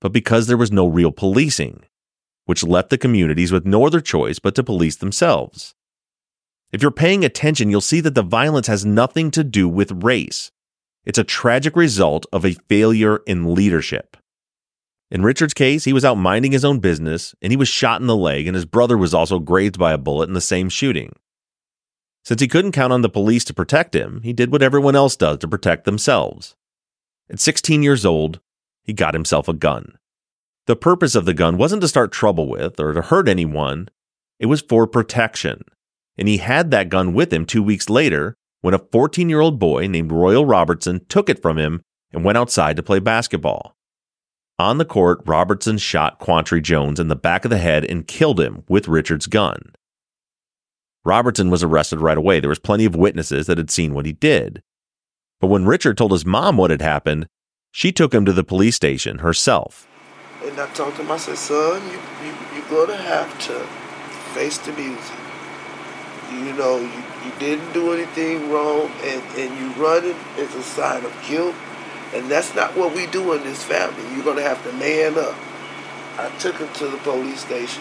but because there was no real policing, which left the communities with no other choice but to police themselves. If you're paying attention, you'll see that the violence has nothing to do with race. It's a tragic result of a failure in leadership. In Richard's case, he was out minding his own business, and he was shot in the leg, and his brother was also grazed by a bullet in the same shooting. Since he couldn't count on the police to protect him, he did what everyone else does to protect themselves. At sixteen years old, he got himself a gun. The purpose of the gun wasn't to start trouble with or to hurt anyone. It was for protection. And he had that gun with him two weeks later when a fourteen-year-old boy named Royal Robertson took it from him and went outside to play basketball. On the court, Robertson shot Quantree Jones in the back of the head and killed him with Richard's gun. Robertson was arrested right away. There was plenty of witnesses that had seen what he did. But when Richard told his mom what had happened, she took him to the police station herself. And I talked to him, I said, son, you, you, you're going to have to face the music. You know, you, you didn't do anything wrong, and, and you running is a sign of guilt. And that's not what we do in this family. You're going to have to man up. I took him to the police station.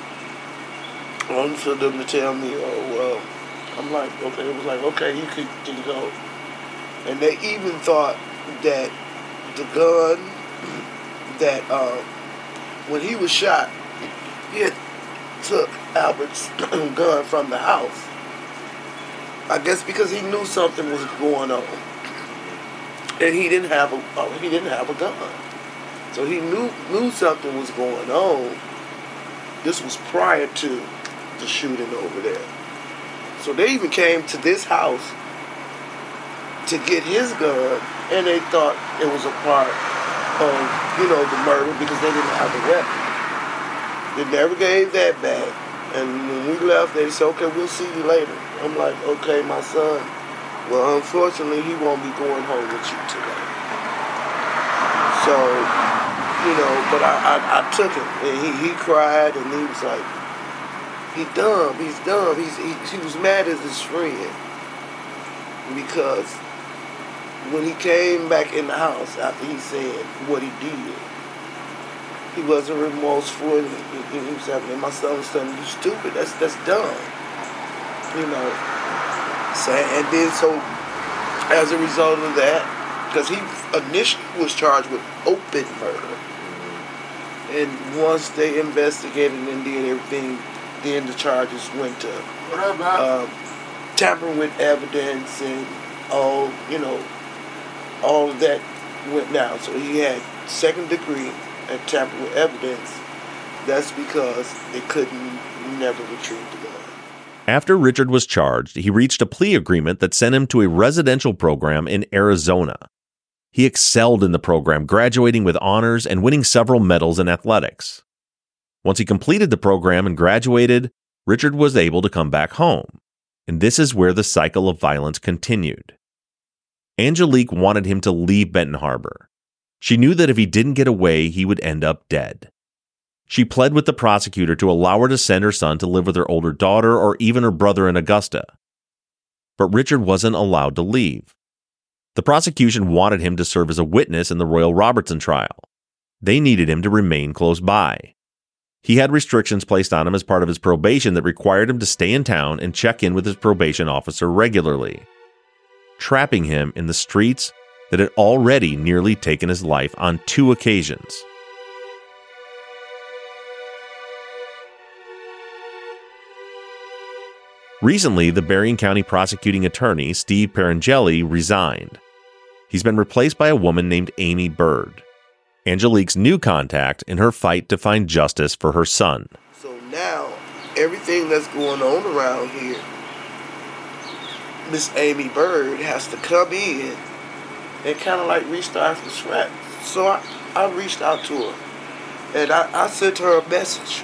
Only for them to tell me, oh, well, I'm like, okay, it was like, okay, you can, can go. And they even thought that the gun that, um, when he was shot, he had took Albert's gun from the house. I guess because he knew something was going on. And he didn't have a uh, he didn't have a gun. So he knew knew something was going on. This was prior to the shooting over there. So they even came to this house to get his gun, and they thought it was a part of, you know, the murder because they didn't have a weapon. They never gave that back. And when we left, they said, okay, we'll see you later. I'm like, okay, my son. Well, unfortunately, he won't be going home with you today. So, you know, but I, I, I took him, and he, he cried, and he was like, he dumb, he's dumb. He's, he, he was mad at his friend because when he came back in the house after he said what he did, he wasn't remorseful, and he, he was having, and my son was telling me, you stupid, that's, that's dumb, you know. So, and then so, as a result of that, because he initially was charged with open murder, and once they investigated and did everything, then the charges went to um, tampering with evidence and all, you know, all of that went down. So he had second degree and tampering with evidence. That's because they couldn't never retrieve the gun. After Richard was charged, he reached a plea agreement that sent him to a residential program in Arizona. He excelled in the program, graduating with honors and winning several medals in athletics. Once he completed the program and graduated, Richard was able to come back home. And this is where the cycle of violence continued. Angelique wanted him to leave Benton Harbor. She knew that if he didn't get away, he would end up dead. She pled with the prosecutor to allow her to send her son to live with her older daughter or even her brother in Augusta. But Richard wasn't allowed to leave. The prosecution wanted him to serve as a witness in the Royal Robertson trial. They needed him to remain close by. He had restrictions placed on him as part of his probation that required him to stay in town and check in with his probation officer regularly, trapping him in the streets that had already nearly taken his life on two occasions. Recently, the Berrien County prosecuting attorney, Steve Perangeli, resigned. He's been replaced by a woman named Amy Bird, Angelique's new contact in her fight to find justice for her son. So now, everything that's going on around here, Miss Amy Bird has to come in and kind of like restart from scratch. So I, I reached out to her, and I, I sent her a message.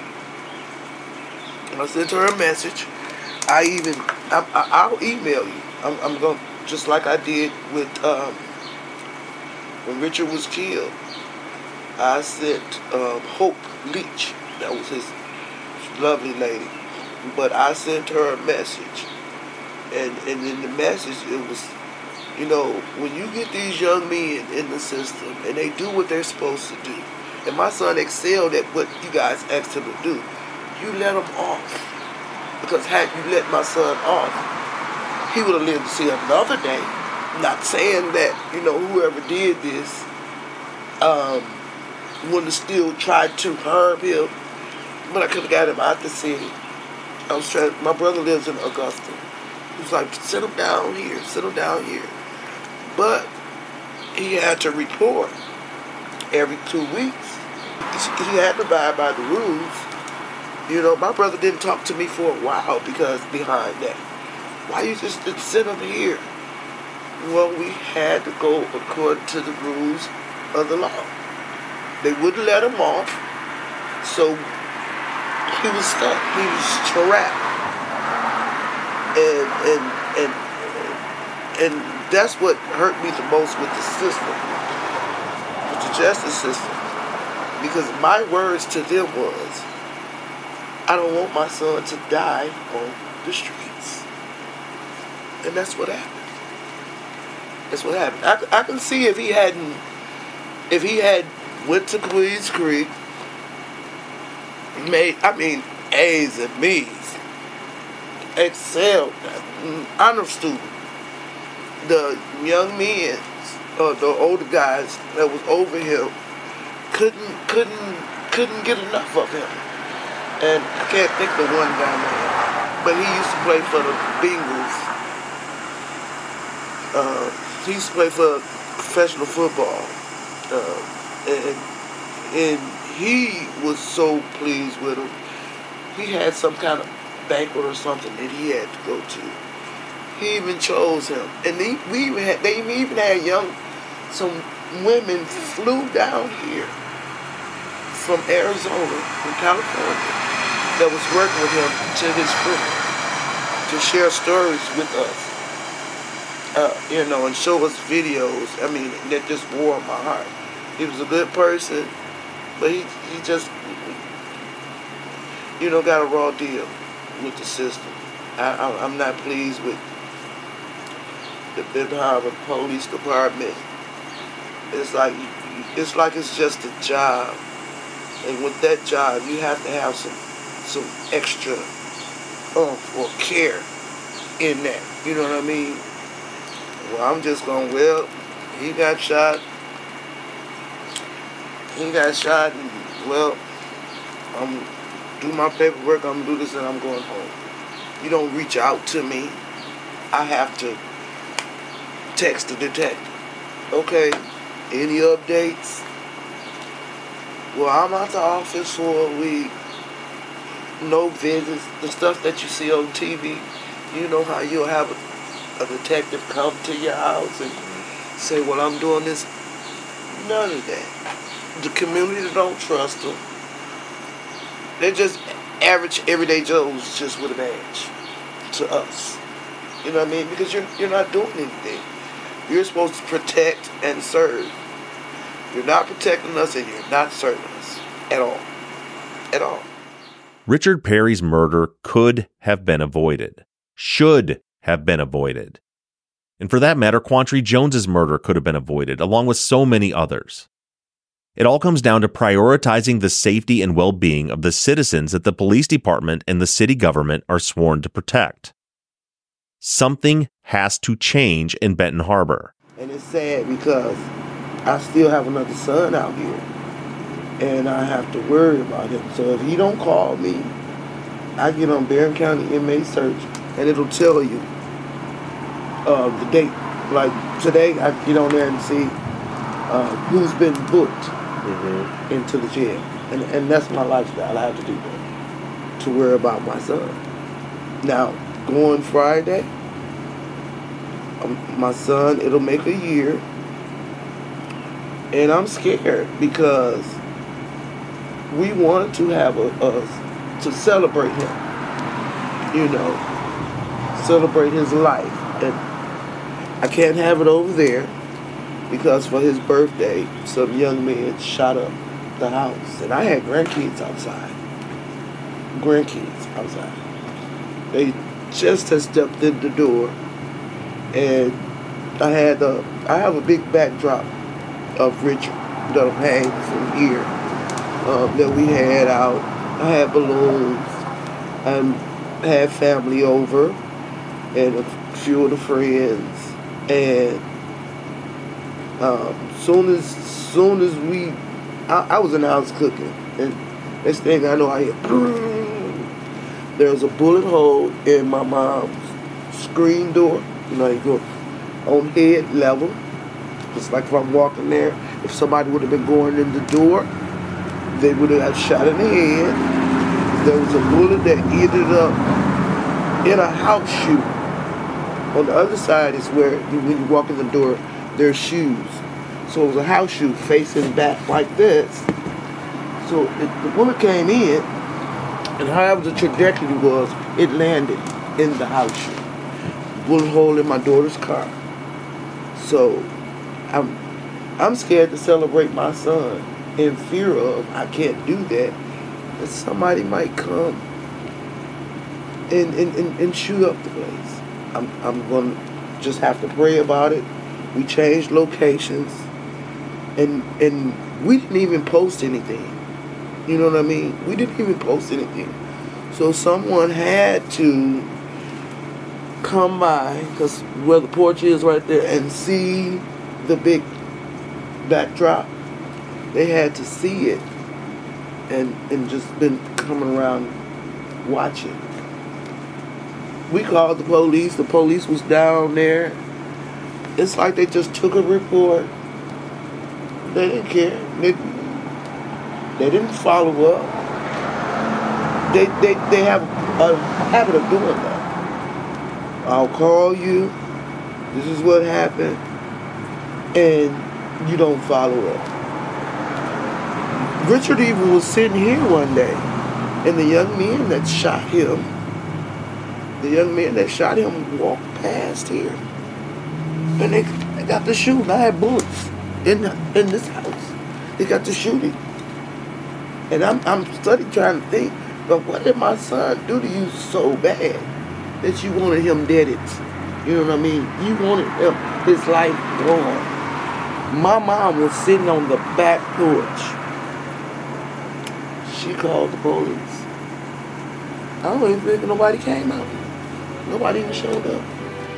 I sent her a message. I even, I, I, I'll email you. I'm, I'm going to, just like I did with, um, when Richard was killed. I sent um, Hope Leach, that was his lovely lady, but I sent her a message, and, and in the message it was, you know, when you get these young men in the system and they do what they're supposed to do, and my son excelled at what you guys asked him to do. You let him off. Because had you let my son off, he would have lived to see another day. Not saying that, you know, whoever did this um, wouldn't have still tried to harm him, but I could have got him out the city. I was trying. My brother lives in Augusta. He was like, sit him down here, sit him down here. But he had to report every two weeks. He had to abide by the rules. You know, my brother didn't talk to me for a while because behind that. Why you just didn't sit him here? Well, we had to go according to the rules of the law. They wouldn't let him off, so he was stuck. He was trapped. And and and and that's what hurt me the most with the system, with the justice system. Because my words to them was, I don't want my son to die on the streets. And that's what happened. That's what happened. I, I can see if he hadn't, if he had went to Queens Creek, made, I mean, A's and B's, excelled, honor student. The young men, or the older guys that was over him, couldn't, couldn't, couldn't get enough of him. And I can't think of the one guy name, but he used to play for the Bengals. Uh, he used to play for professional football, uh, and and he was so pleased with him. He had some kind of banquet or something that he had to go to. He even chose him, and they, we even had, they even had young, some women flew down here from Arizona, from California, that was working with him to his funeral to share stories with us, uh, you know, and show us videos. I mean, that just warmed my heart. He was a good person, but he he just, you know, got a raw deal with the system. I, I, I'm not pleased with the Benton Harbor Police Department. It's like it's like it's just a job, and with that job, you have to have some some extra oomph or care in that. You know what I mean? Well, I'm just going, well, he got shot. He got shot, and well, I'm do my paperwork. I'm gonna do this, and I'm going home. You don't reach out to me. I have to text the detective. Okay, any updates? Well, I'm out the office for a week. No visits. The stuff that you see on T V, you know how you'll have a, a detective come to your house and say, well, I'm doing this. None of that. The community don't trust them. They're just average, everyday Joes just with a badge to us. You know what I mean? Because you're, you're not doing anything. You're supposed to protect and serve. You're not protecting us and you're not serving us at all. At all. Richard Perry's murder could have been avoided, should have been avoided. And for that matter, Quantree Jones's murder could have been avoided, along with so many others. It all comes down to prioritizing the safety and well-being of the citizens that the police department and the city government are sworn to protect. Something has to change in Benton Harbor. And it's sad because I still have another son out here. And I have to worry about him. So if he don't call me, I get on Barron County Inmate Search, and it'll tell you uh, the date. Like today, I get on there and see uh, who's been booked mm-hmm. into the jail. And, and that's my lifestyle. I have to do that to worry about my son. Now, going Friday, um, my son, it'll make a year. And I'm scared because we wanted to have a, a to celebrate him, you know, celebrate his life. And I can't have it over there because for his birthday, some young men shot up the house. And I had grandkids outside. Grandkids outside. They just had stepped in the door, and I had a, I have a big backdrop of Richard that'll hang from here um, that we had out. I had balloons. I had family over and a few of the friends. And um, soon as soon as we, I, I was in the house cooking. And next thing I know, I hear, there was a bullet hole in my mom's screen door. You know, you go on head level. Just like if I'm walking there, if somebody would have been going in the door, they would have got shot in the head. There was a bullet that ended up in a house shoe. On the other side is where, you, when you walk in the door, there's shoes. So it was a house shoe facing back like this. So it, the bullet came in, and however the trajectory was, it landed in the house shoe. Bullet hole in my daughter's car. So I'm I'm scared to celebrate my son in fear of I can't do that. That somebody might come and, and, and, and shoot up the place. I'm I'm gonna just have to pray about it. We changed locations and and we didn't even post anything. You know what I mean? We didn't even post anything. So someone had to come by, because where the porch is right there, and see the big backdrop. They had to see it and and just been coming around watching. We called the police. The police was down there. It's like they just took a report. They didn't care. They, they didn't follow up. They, they, they have a habit of doing that. I'll call you. This is what happened. And you don't follow up. Richard even was sitting here one day, and the young man that shot him, the young man that shot him walked past here. And they, they got the shooting. I had bullets in the, in this house. They got the shooting. And I'm I'm studying trying to think, but what did my son do to you so bad that you wanted him dead? It, you know what I mean? You wanted him, his life gone. My mom was sitting on the back porch. She called the police. I don't even think nobody came out. Nobody even showed up.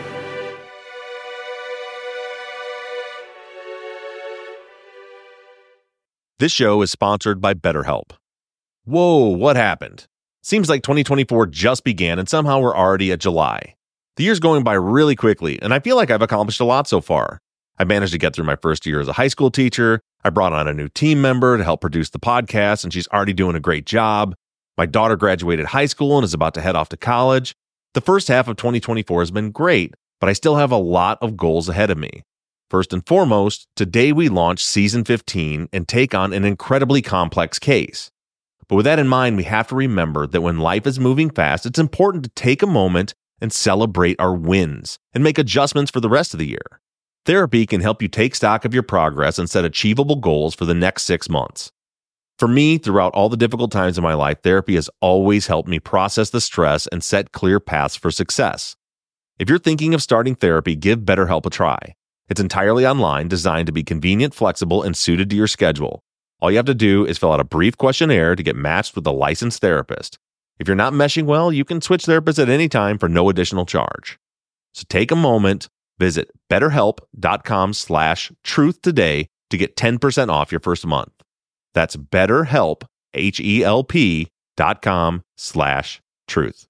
This show is sponsored by BetterHelp. Whoa, what happened? Seems like twenty twenty-four just began and somehow we're already at July. The year's going by really quickly, and I feel like I've accomplished a lot so far. I managed to get through my first year as a high school teacher. I brought on a new team member to help produce the podcast, and she's already doing a great job. My daughter graduated high school and is about to head off to college. The first half of twenty twenty-four has been great, but I still have a lot of goals ahead of me. First and foremost, today we launch season fifteen and take on an incredibly complex case. But with that in mind, we have to remember that when life is moving fast, it's important to take a moment and celebrate our wins and make adjustments for the rest of the year. Therapy can help you take stock of your progress and set achievable goals for the next six months. For me, throughout all the difficult times in my life, therapy has always helped me process the stress and set clear paths for success. If you're thinking of starting therapy, give BetterHelp a try. It's entirely online, designed to be convenient, flexible, and suited to your schedule. All you have to do is fill out a brief questionnaire to get matched with a licensed therapist. If you're not meshing well, you can switch therapists at any time for no additional charge. So take a moment, visit betterhelp.com slash truth today to get ten percent off your first month. That's betterhelp, H-E-L-P dot com slash truth.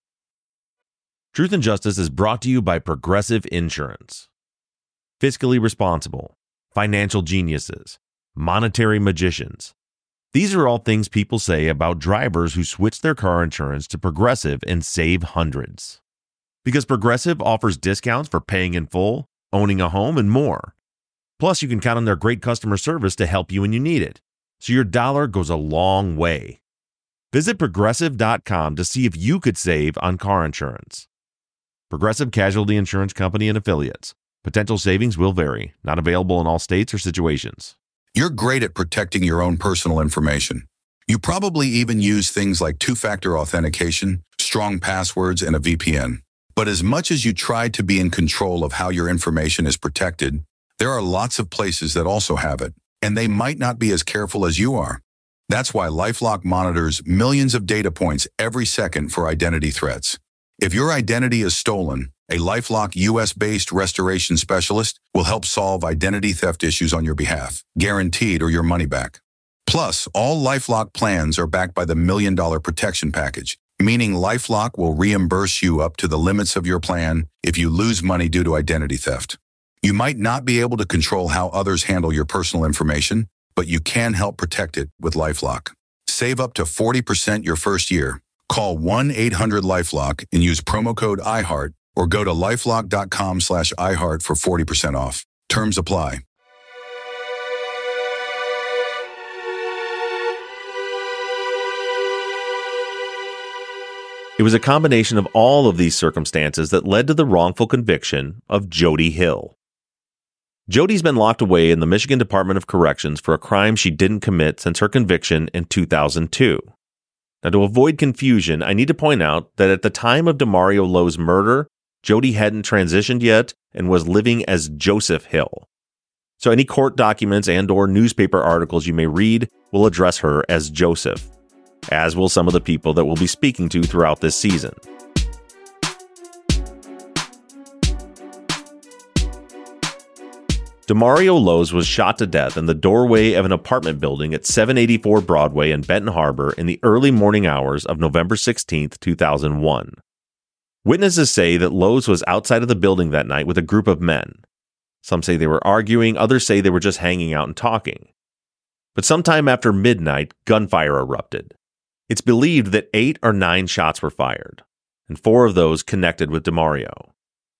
Truth and Justice is brought to you by Progressive Insurance. Fiscally responsible, financial geniuses, monetary magicians. These are all things people say about drivers who switch their car insurance to Progressive and save hundreds. Because Progressive offers discounts for paying in full, owning a home, and more. Plus, you can count on their great customer service to help you when you need it. So your dollar goes a long way. Visit progressive dot com to see if you could save on car insurance. Progressive Casualty Insurance Company and Affiliates. Potential savings will vary. Not available in all states or situations. You're great at protecting your own personal information. You probably even use things like two-factor authentication, strong passwords, and a V P N. But as much as you try to be in control of how your information is protected, there are lots of places that also have it, and they might not be as careful as you are. That's why LifeLock monitors millions of data points every second for identity threats. If your identity is stolen, a LifeLock U S-based restoration specialist will help solve identity theft issues on your behalf, guaranteed or your money back. Plus, all LifeLock plans are backed by the Million Dollar Protection Package, meaning LifeLock will reimburse you up to the limits of your plan if you lose money due to identity theft. You might not be able to control how others handle your personal information, but you can help protect it with LifeLock. Save up to forty percent your first year. Call one eight hundred LifeLock and use promo code iHeart or go to lifelock.com slash iHeart for forty percent off. Terms apply. It was a combination of all of these circumstances that led to the wrongful conviction of Jody Hill. Jody's been locked away in the Michigan Department of Corrections for a crime she didn't commit since her conviction in two thousand two. Now, to avoid confusion, I need to point out that at the time of Demario Lowe's murder, Jody hadn't transitioned yet and was living as Joseph Hill. So any court documents and or newspaper articles you may read will address her as Joseph, as will some of the people that we'll be speaking to throughout this season. Demario Lowe's was shot to death in the doorway of an apartment building at seven eighty-four Broadway in Benton Harbor in the early morning hours of November sixteenth, two thousand one. Witnesses say that Lowe's was outside of the building that night with a group of men. Some say they were arguing, others say they were just hanging out and talking. But sometime after midnight, gunfire erupted. It's believed that eight or nine shots were fired, and four of those connected with Demario.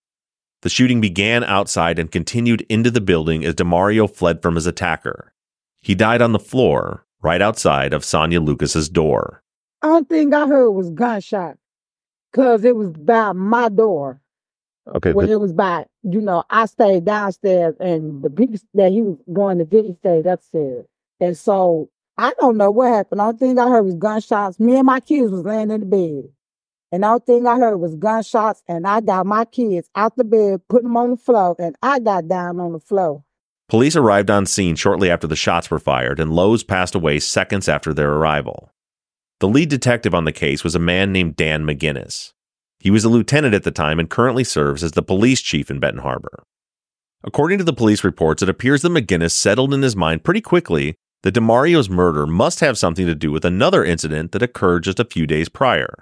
The shooting began outside and continued into the building as Demario fled from his attacker. He died on the floor, right outside of Sonia Lucas's door. The only thing I heard was gunshot, because it was by my door. Okay. When but- it was by, you know, I stayed downstairs, and the people that he was going to visit stayed upstairs. And so, I don't know what happened. The only thing I heard was gunshots. Me and my kids was laying in the bed. And the only thing I heard was gunshots, and I got my kids out the bed, put them on the floor, and I got down on the floor. Police arrived on scene shortly after the shots were fired, and Lowe's passed away seconds after their arrival. The lead detective on the case was a man named Dan McGinnis. He was a lieutenant at the time and currently serves as the police chief in Benton Harbor. According to the police reports, it appears that McGinnis settled in his mind pretty quickly that Demario's murder must have something to do with another incident that occurred just a few days prior.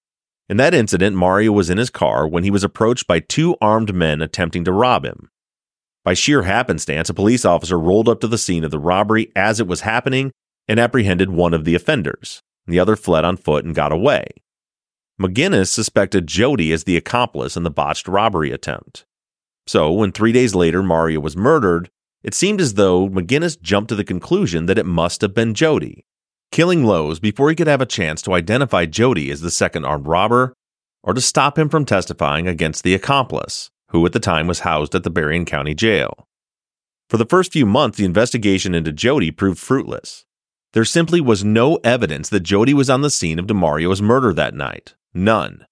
In that incident, Mario was in his car when he was approached by two armed men attempting to rob him. By sheer happenstance, a police officer rolled up to the scene of the robbery as it was happening and apprehended one of the offenders. The other fled on foot and got away. McGinnis suspected Jody as the accomplice in the botched robbery attempt. So, when three days later Mario was murdered, it seemed as though McGinnis jumped to the conclusion that it must have been Jody, killing Lowe's before he could have a chance to identify Jody as the second armed robber or to stop him from testifying against the accomplice, who at the time was housed at the Berrien County Jail. For the first few months, the investigation into Jody proved fruitless. There simply was no evidence that Jody was on the scene of Demario's murder that night. None.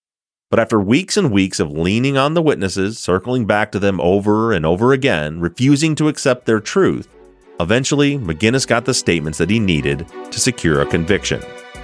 But after weeks and weeks of leaning on the witnesses, circling back to them over and over again, refusing to accept their truth, eventually, McGinnis got the statements that he needed to secure a conviction.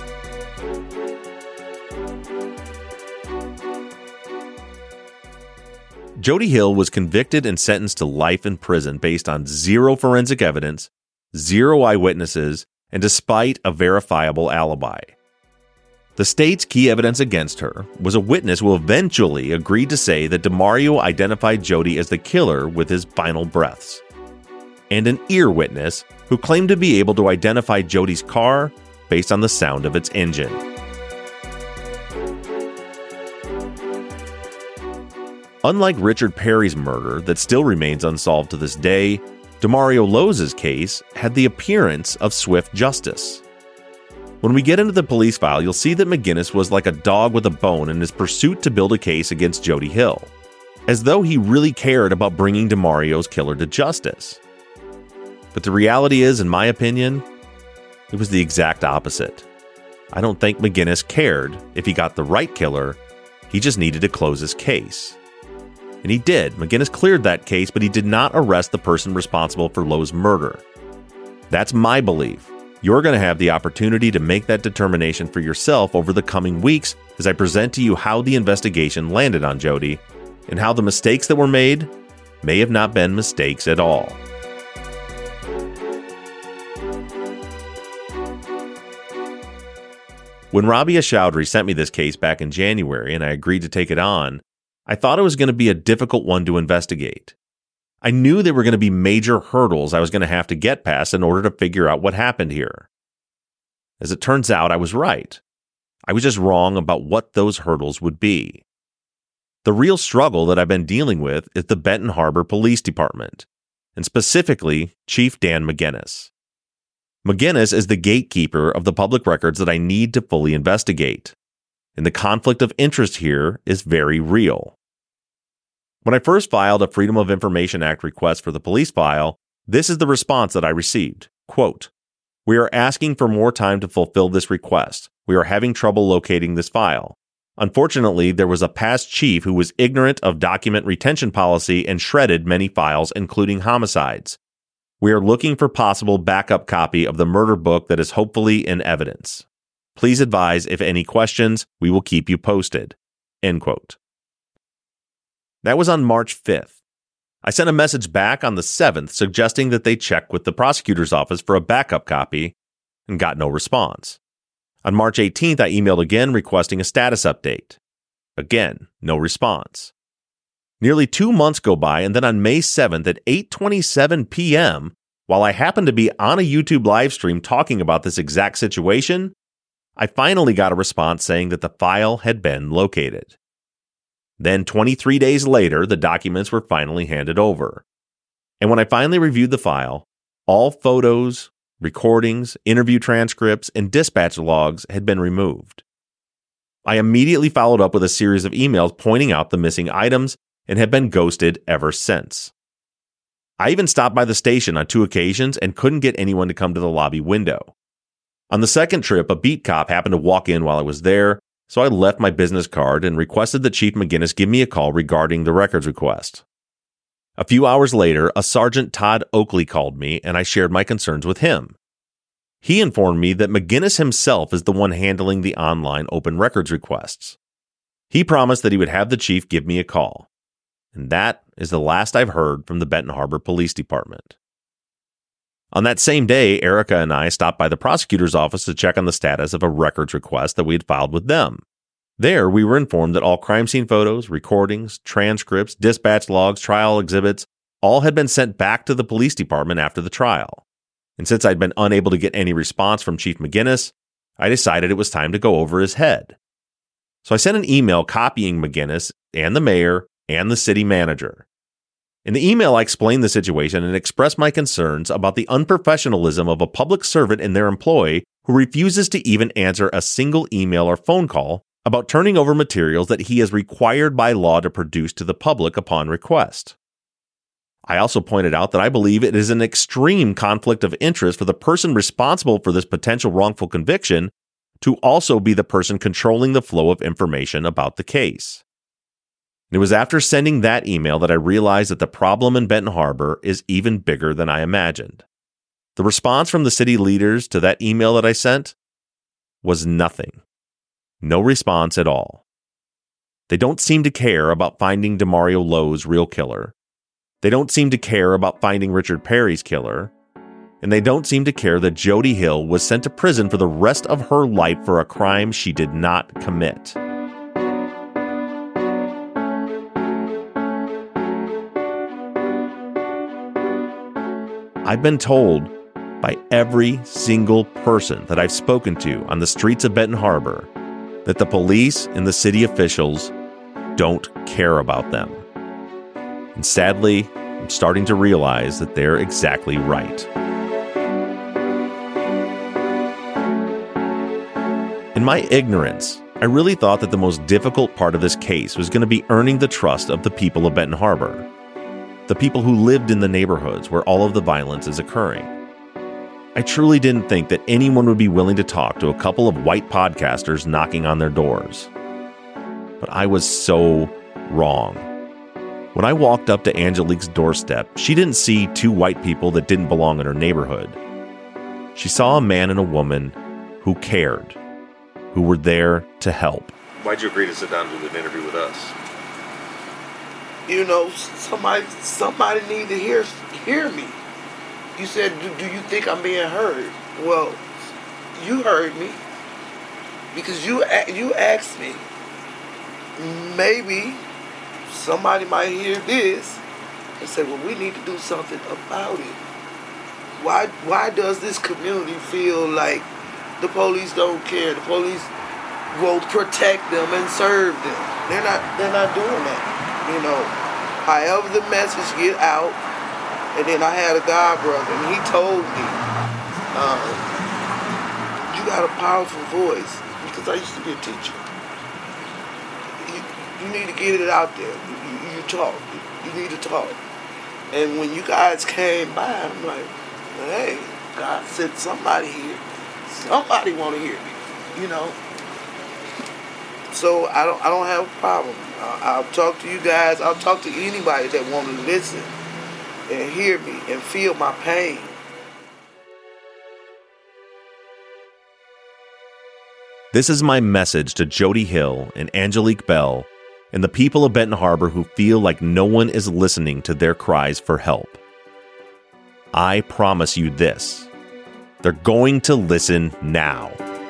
Jody Hill was convicted and sentenced to life in prison based on zero forensic evidence, zero eyewitnesses, and despite a verifiable alibi. The state's key evidence against her was a witness who eventually agreed to say that Demario identified Jody as the killer with his final breaths, and an ear witness who claimed to be able to identify Jody's car based on the sound of its engine. Unlike Richard Perry's murder that still remains unsolved to this day, Demario Lowe's case had the appearance of swift justice. When we get into the police file, you'll see that McGinnis was like a dog with a bone in his pursuit to build a case against Jody Hill, as though he really cared about bringing Demario's killer to justice. But the reality is, in my opinion, it was the exact opposite. I don't think McGinnis cared if he got the right killer, he just needed to close his case. And he did. McGinnis cleared that case, but he did not arrest the person responsible for Lowe's murder. That's my belief. You're going to have the opportunity to make that determination for yourself over the coming weeks as I present to you how the investigation landed on Jodi and how the mistakes that were made may have not been mistakes at all. When Rabia Chaudhry sent me this case back in January and I agreed to take it on, I thought it was going to be a difficult one to investigate. I knew there were going to be major hurdles I was going to have to get past in order to figure out what happened here. As it turns out, I was right. I was just wrong about what those hurdles would be. The real struggle that I've been dealing with is the Benton Harbor Police Department, and specifically Chief Dan McGinnis. McGinnis is the gatekeeper of the public records that I need to fully investigate, and the conflict of interest here is very real. When I first filed a Freedom of Information Act request for the police file, this is the response that I received. Quote, "We are asking for more time to fulfill this request. We are having trouble locating this file. Unfortunately, there was a past chief who was ignorant of document retention policy and shredded many files, including homicides. We are looking for possible backup copy of the murder book that is hopefully in evidence. Please advise if any questions. We will keep you posted." End quote. That was on March fifth. I sent a message back on the seventh suggesting that they check with the prosecutor's office for a backup copy and got no response. On March eighteenth, I emailed again requesting a status update. Again, no response. Nearly two months go by, and then on May seventh at eight twenty-seven p.m., while I happened to be on a YouTube live stream talking about this exact situation, I finally got a response saying that the file had been located. Then twenty-three days later, the documents were finally handed over. And when I finally reviewed the file, all photos, recordings, interview transcripts, and dispatch logs had been removed. I immediately followed up with a series of emails pointing out the missing items and have been ghosted ever since. I even stopped by the station on two occasions and couldn't get anyone to come to the lobby window. On the second trip, a beat cop happened to walk in while I was there, so I left my business card and requested that Chief McGinnis give me a call regarding the records request. A few hours later, a Sergeant Todd Oakley called me and I shared my concerns with him. He informed me that McGinnis himself is the one handling the online open records requests. He promised that he would have the chief give me a call. And that is the last I've heard from the Benton Harbor Police Department. On that same day, Erica and I stopped by the prosecutor's office to check on the status of a records request that we had filed with them. There, we were informed that all crime scene photos, recordings, transcripts, dispatch logs, trial exhibits, all had been sent back to the police department after the trial. And since I'd been unable to get any response from Chief McGinnis, I decided it was time to go over his head. So I sent an email copying McGinnis and the mayor and the city manager. In the email, I explained the situation and expressed my concerns about the unprofessionalism of a public servant and their employee who refuses to even answer a single email or phone call about turning over materials that he is required by law to produce to the public upon request. I also pointed out that I believe it is an extreme conflict of interest for the person responsible for this potential wrongful conviction to also be the person controlling the flow of information about the case. It was after sending that email that I realized that the problem in Benton Harbor is even bigger than I imagined. The response from the city leaders to that email that I sent was nothing. No response at all. They don't seem to care about finding DeMario Lowe's real killer. They don't seem to care about finding Richard Perry's killer. And they don't seem to care that Jodi Hill was sent to prison for the rest of her life for a crime she did not commit. I've been told by every single person that I've spoken to on the streets of Benton Harbor that the police and the city officials don't care about them. And sadly, I'm starting to realize that they're exactly right. In my ignorance, I really thought that the most difficult part of this case was going to be earning the trust of the people of Benton Harbor. The people who lived in the neighborhoods where all of the violence is occurring. I truly didn't think that anyone would be willing to talk to a couple of white podcasters knocking on their doors. But I was so wrong. When I walked up to Angelique's doorstep, she didn't see two white people that didn't belong in her neighborhood. She saw a man and a woman who cared, who were there to help. Why'd you agree to sit down and do an interview with us? You know, somebody somebody need to hear hear me. You said, do, do you think I'm being heard? Well, you heard me because you you asked me. Maybe somebody might hear this and say, well, we need to do something about it. Why why does this community feel like the police don't care? The police will protect them and serve them. They're not they're not doing that. You know, however the message get out, and then I had a god brother, and he told me, uh, you got a powerful voice, because I used to be a teacher. You, you need to get it out there. You, you, you talk. You, you need to talk. And when you guys came by, I'm like, hey, God sent somebody here. Somebody want to hear me, you know. So I don't I don't have a problem. I'll, I'll talk to you guys. I'll talk to anybody that want to listen and hear me and feel my pain. This is my message to Jody Hill and Angelique Bell and the people of Benton Harbor who feel like no one is listening to their cries for help. I promise you this. They're going to listen now.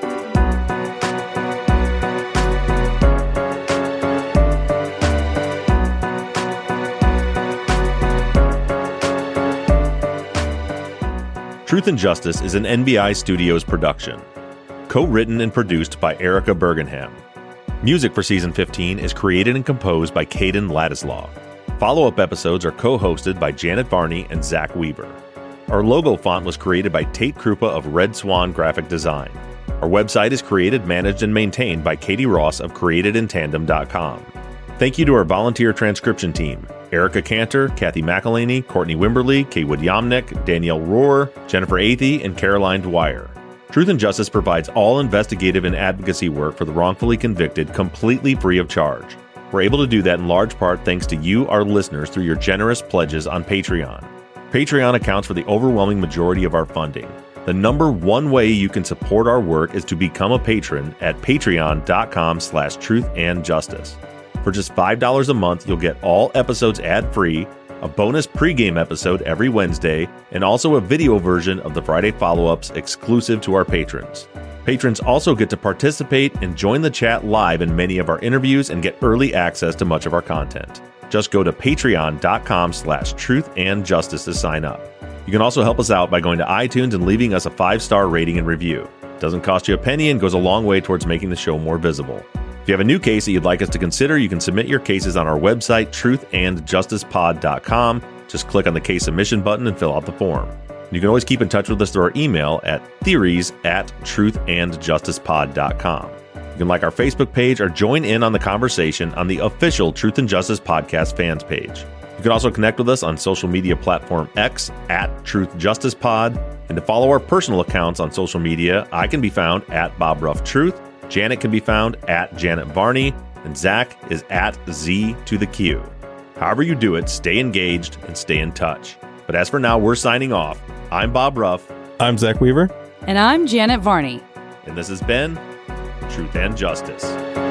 Truth and Justice is an N B I Studios production. Co-written and produced by Erica Bergenham. Music for Season fifteen is created and composed by Caden Ladislaw. Follow-up episodes are co-hosted by Janet Varney and Zach Weber. Our logo font was created by Tate Krupa of Red Swan Graphic Design. Our website is created, managed, and maintained by Katie Ross of created in tandem dot com. Thank you to our volunteer transcription team, Erica Cantor, Kathy McElhaney, Courtney Wimberly, Kaywood Yomnick, Danielle Rohr, Jennifer Athey, and Caroline Dwyer. Truth and Justice provides all investigative and advocacy work for the wrongfully convicted completely free of charge. We're able to do that in large part thanks to you, our listeners, through your generous pledges on Patreon. Patreon accounts for the overwhelming majority of our funding. The number one way you can support our work is to become a patron at patreon.com slash truth and justice. For just five dollars a month, you'll get all episodes ad-free, a bonus pregame episode every Wednesday, and also a video version of the Friday follow-ups exclusive to our patrons. Patrons also get to participate and join the chat live in many of our interviews and get early access to much of our content. Just go to patreon.com slash truth and justice to sign up. You can also help us out by going to iTunes and leaving us a five-star rating and review. It doesn't cost you a penny and goes a long way towards making the show more visible. If you have a new case that you'd like us to consider, you can submit your cases on our website, truth and justice pod dot com. Just click on the case submission button and fill out the form. You can always keep in touch with us through our email at theories at truth and justice pod dot com. You can like our Facebook page or join in on the conversation on the official Truth and Justice Podcast fans page. You can also connect with us on social media platform X at Truth Justice Pod. And to follow our personal accounts on social media, I can be found at Bob Ruff Truth. Janet can be found at Janet Varney, and Zach is at Z to the Q. However you do it, stay engaged and stay in touch. But as for now, we're signing off. I'm Bob Ruff. I'm Zach Weaver. And I'm Janet Varney. And this has been Truth and Justice.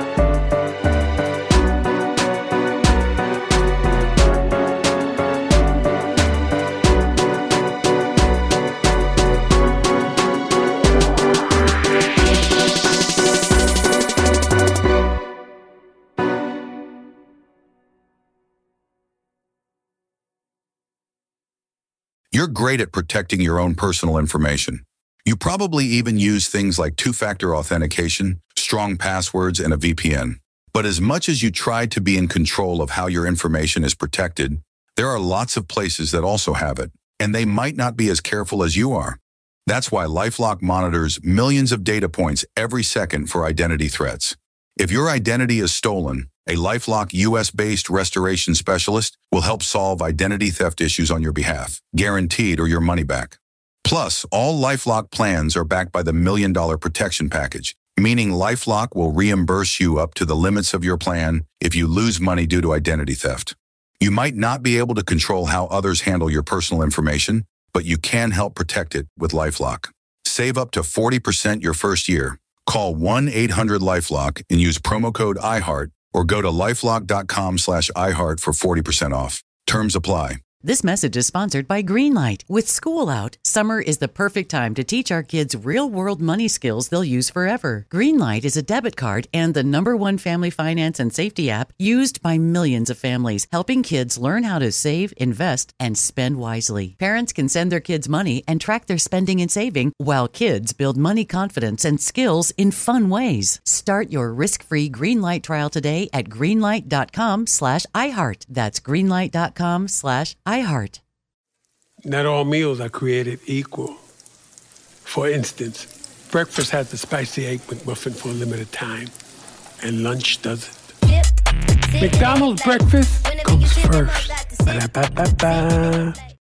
You're great at protecting your own personal information. You probably even use things like two-factor authentication, strong passwords, and a V P N. But as much as you try to be in control of how your information is protected, there are lots of places that also have it, and they might not be as careful as you are. That's why LifeLock monitors millions of data points every second for identity threats. If your identity is stolen, a LifeLock U S-based restoration specialist will help solve identity theft issues on your behalf, guaranteed or your money back. Plus, all LifeLock plans are backed by the Million Dollar Protection Package, meaning LifeLock will reimburse you up to the limits of your plan if you lose money due to identity theft. You might not be able to control how others handle your personal information, but you can help protect it with LifeLock. save up to forty percent your first year. Call one eight hundred LifeLock and use promo code iHeart or go to lifelock.com slash iHeart for forty percent off. Terms apply. This message is sponsored by Greenlight. With school out, summer is the perfect time to teach our kids real-world money skills they'll use forever. Greenlight is a debit card and the number one family finance and safety app used by millions of families, helping kids learn how to save, invest, and spend wisely. Parents can send their kids money and track their spending and saving, while kids build money confidence and skills in fun ways. Start your risk-free Greenlight trial today at greenlight.com slash iHeart. That's greenlight.com slash iHeart. iHeart. Not all meals are created equal. For instance, breakfast has the spicy egg McMuffin for a limited time, and lunch doesn't. McDonald's breakfast comes first. Ba-da-ba-ba-ba.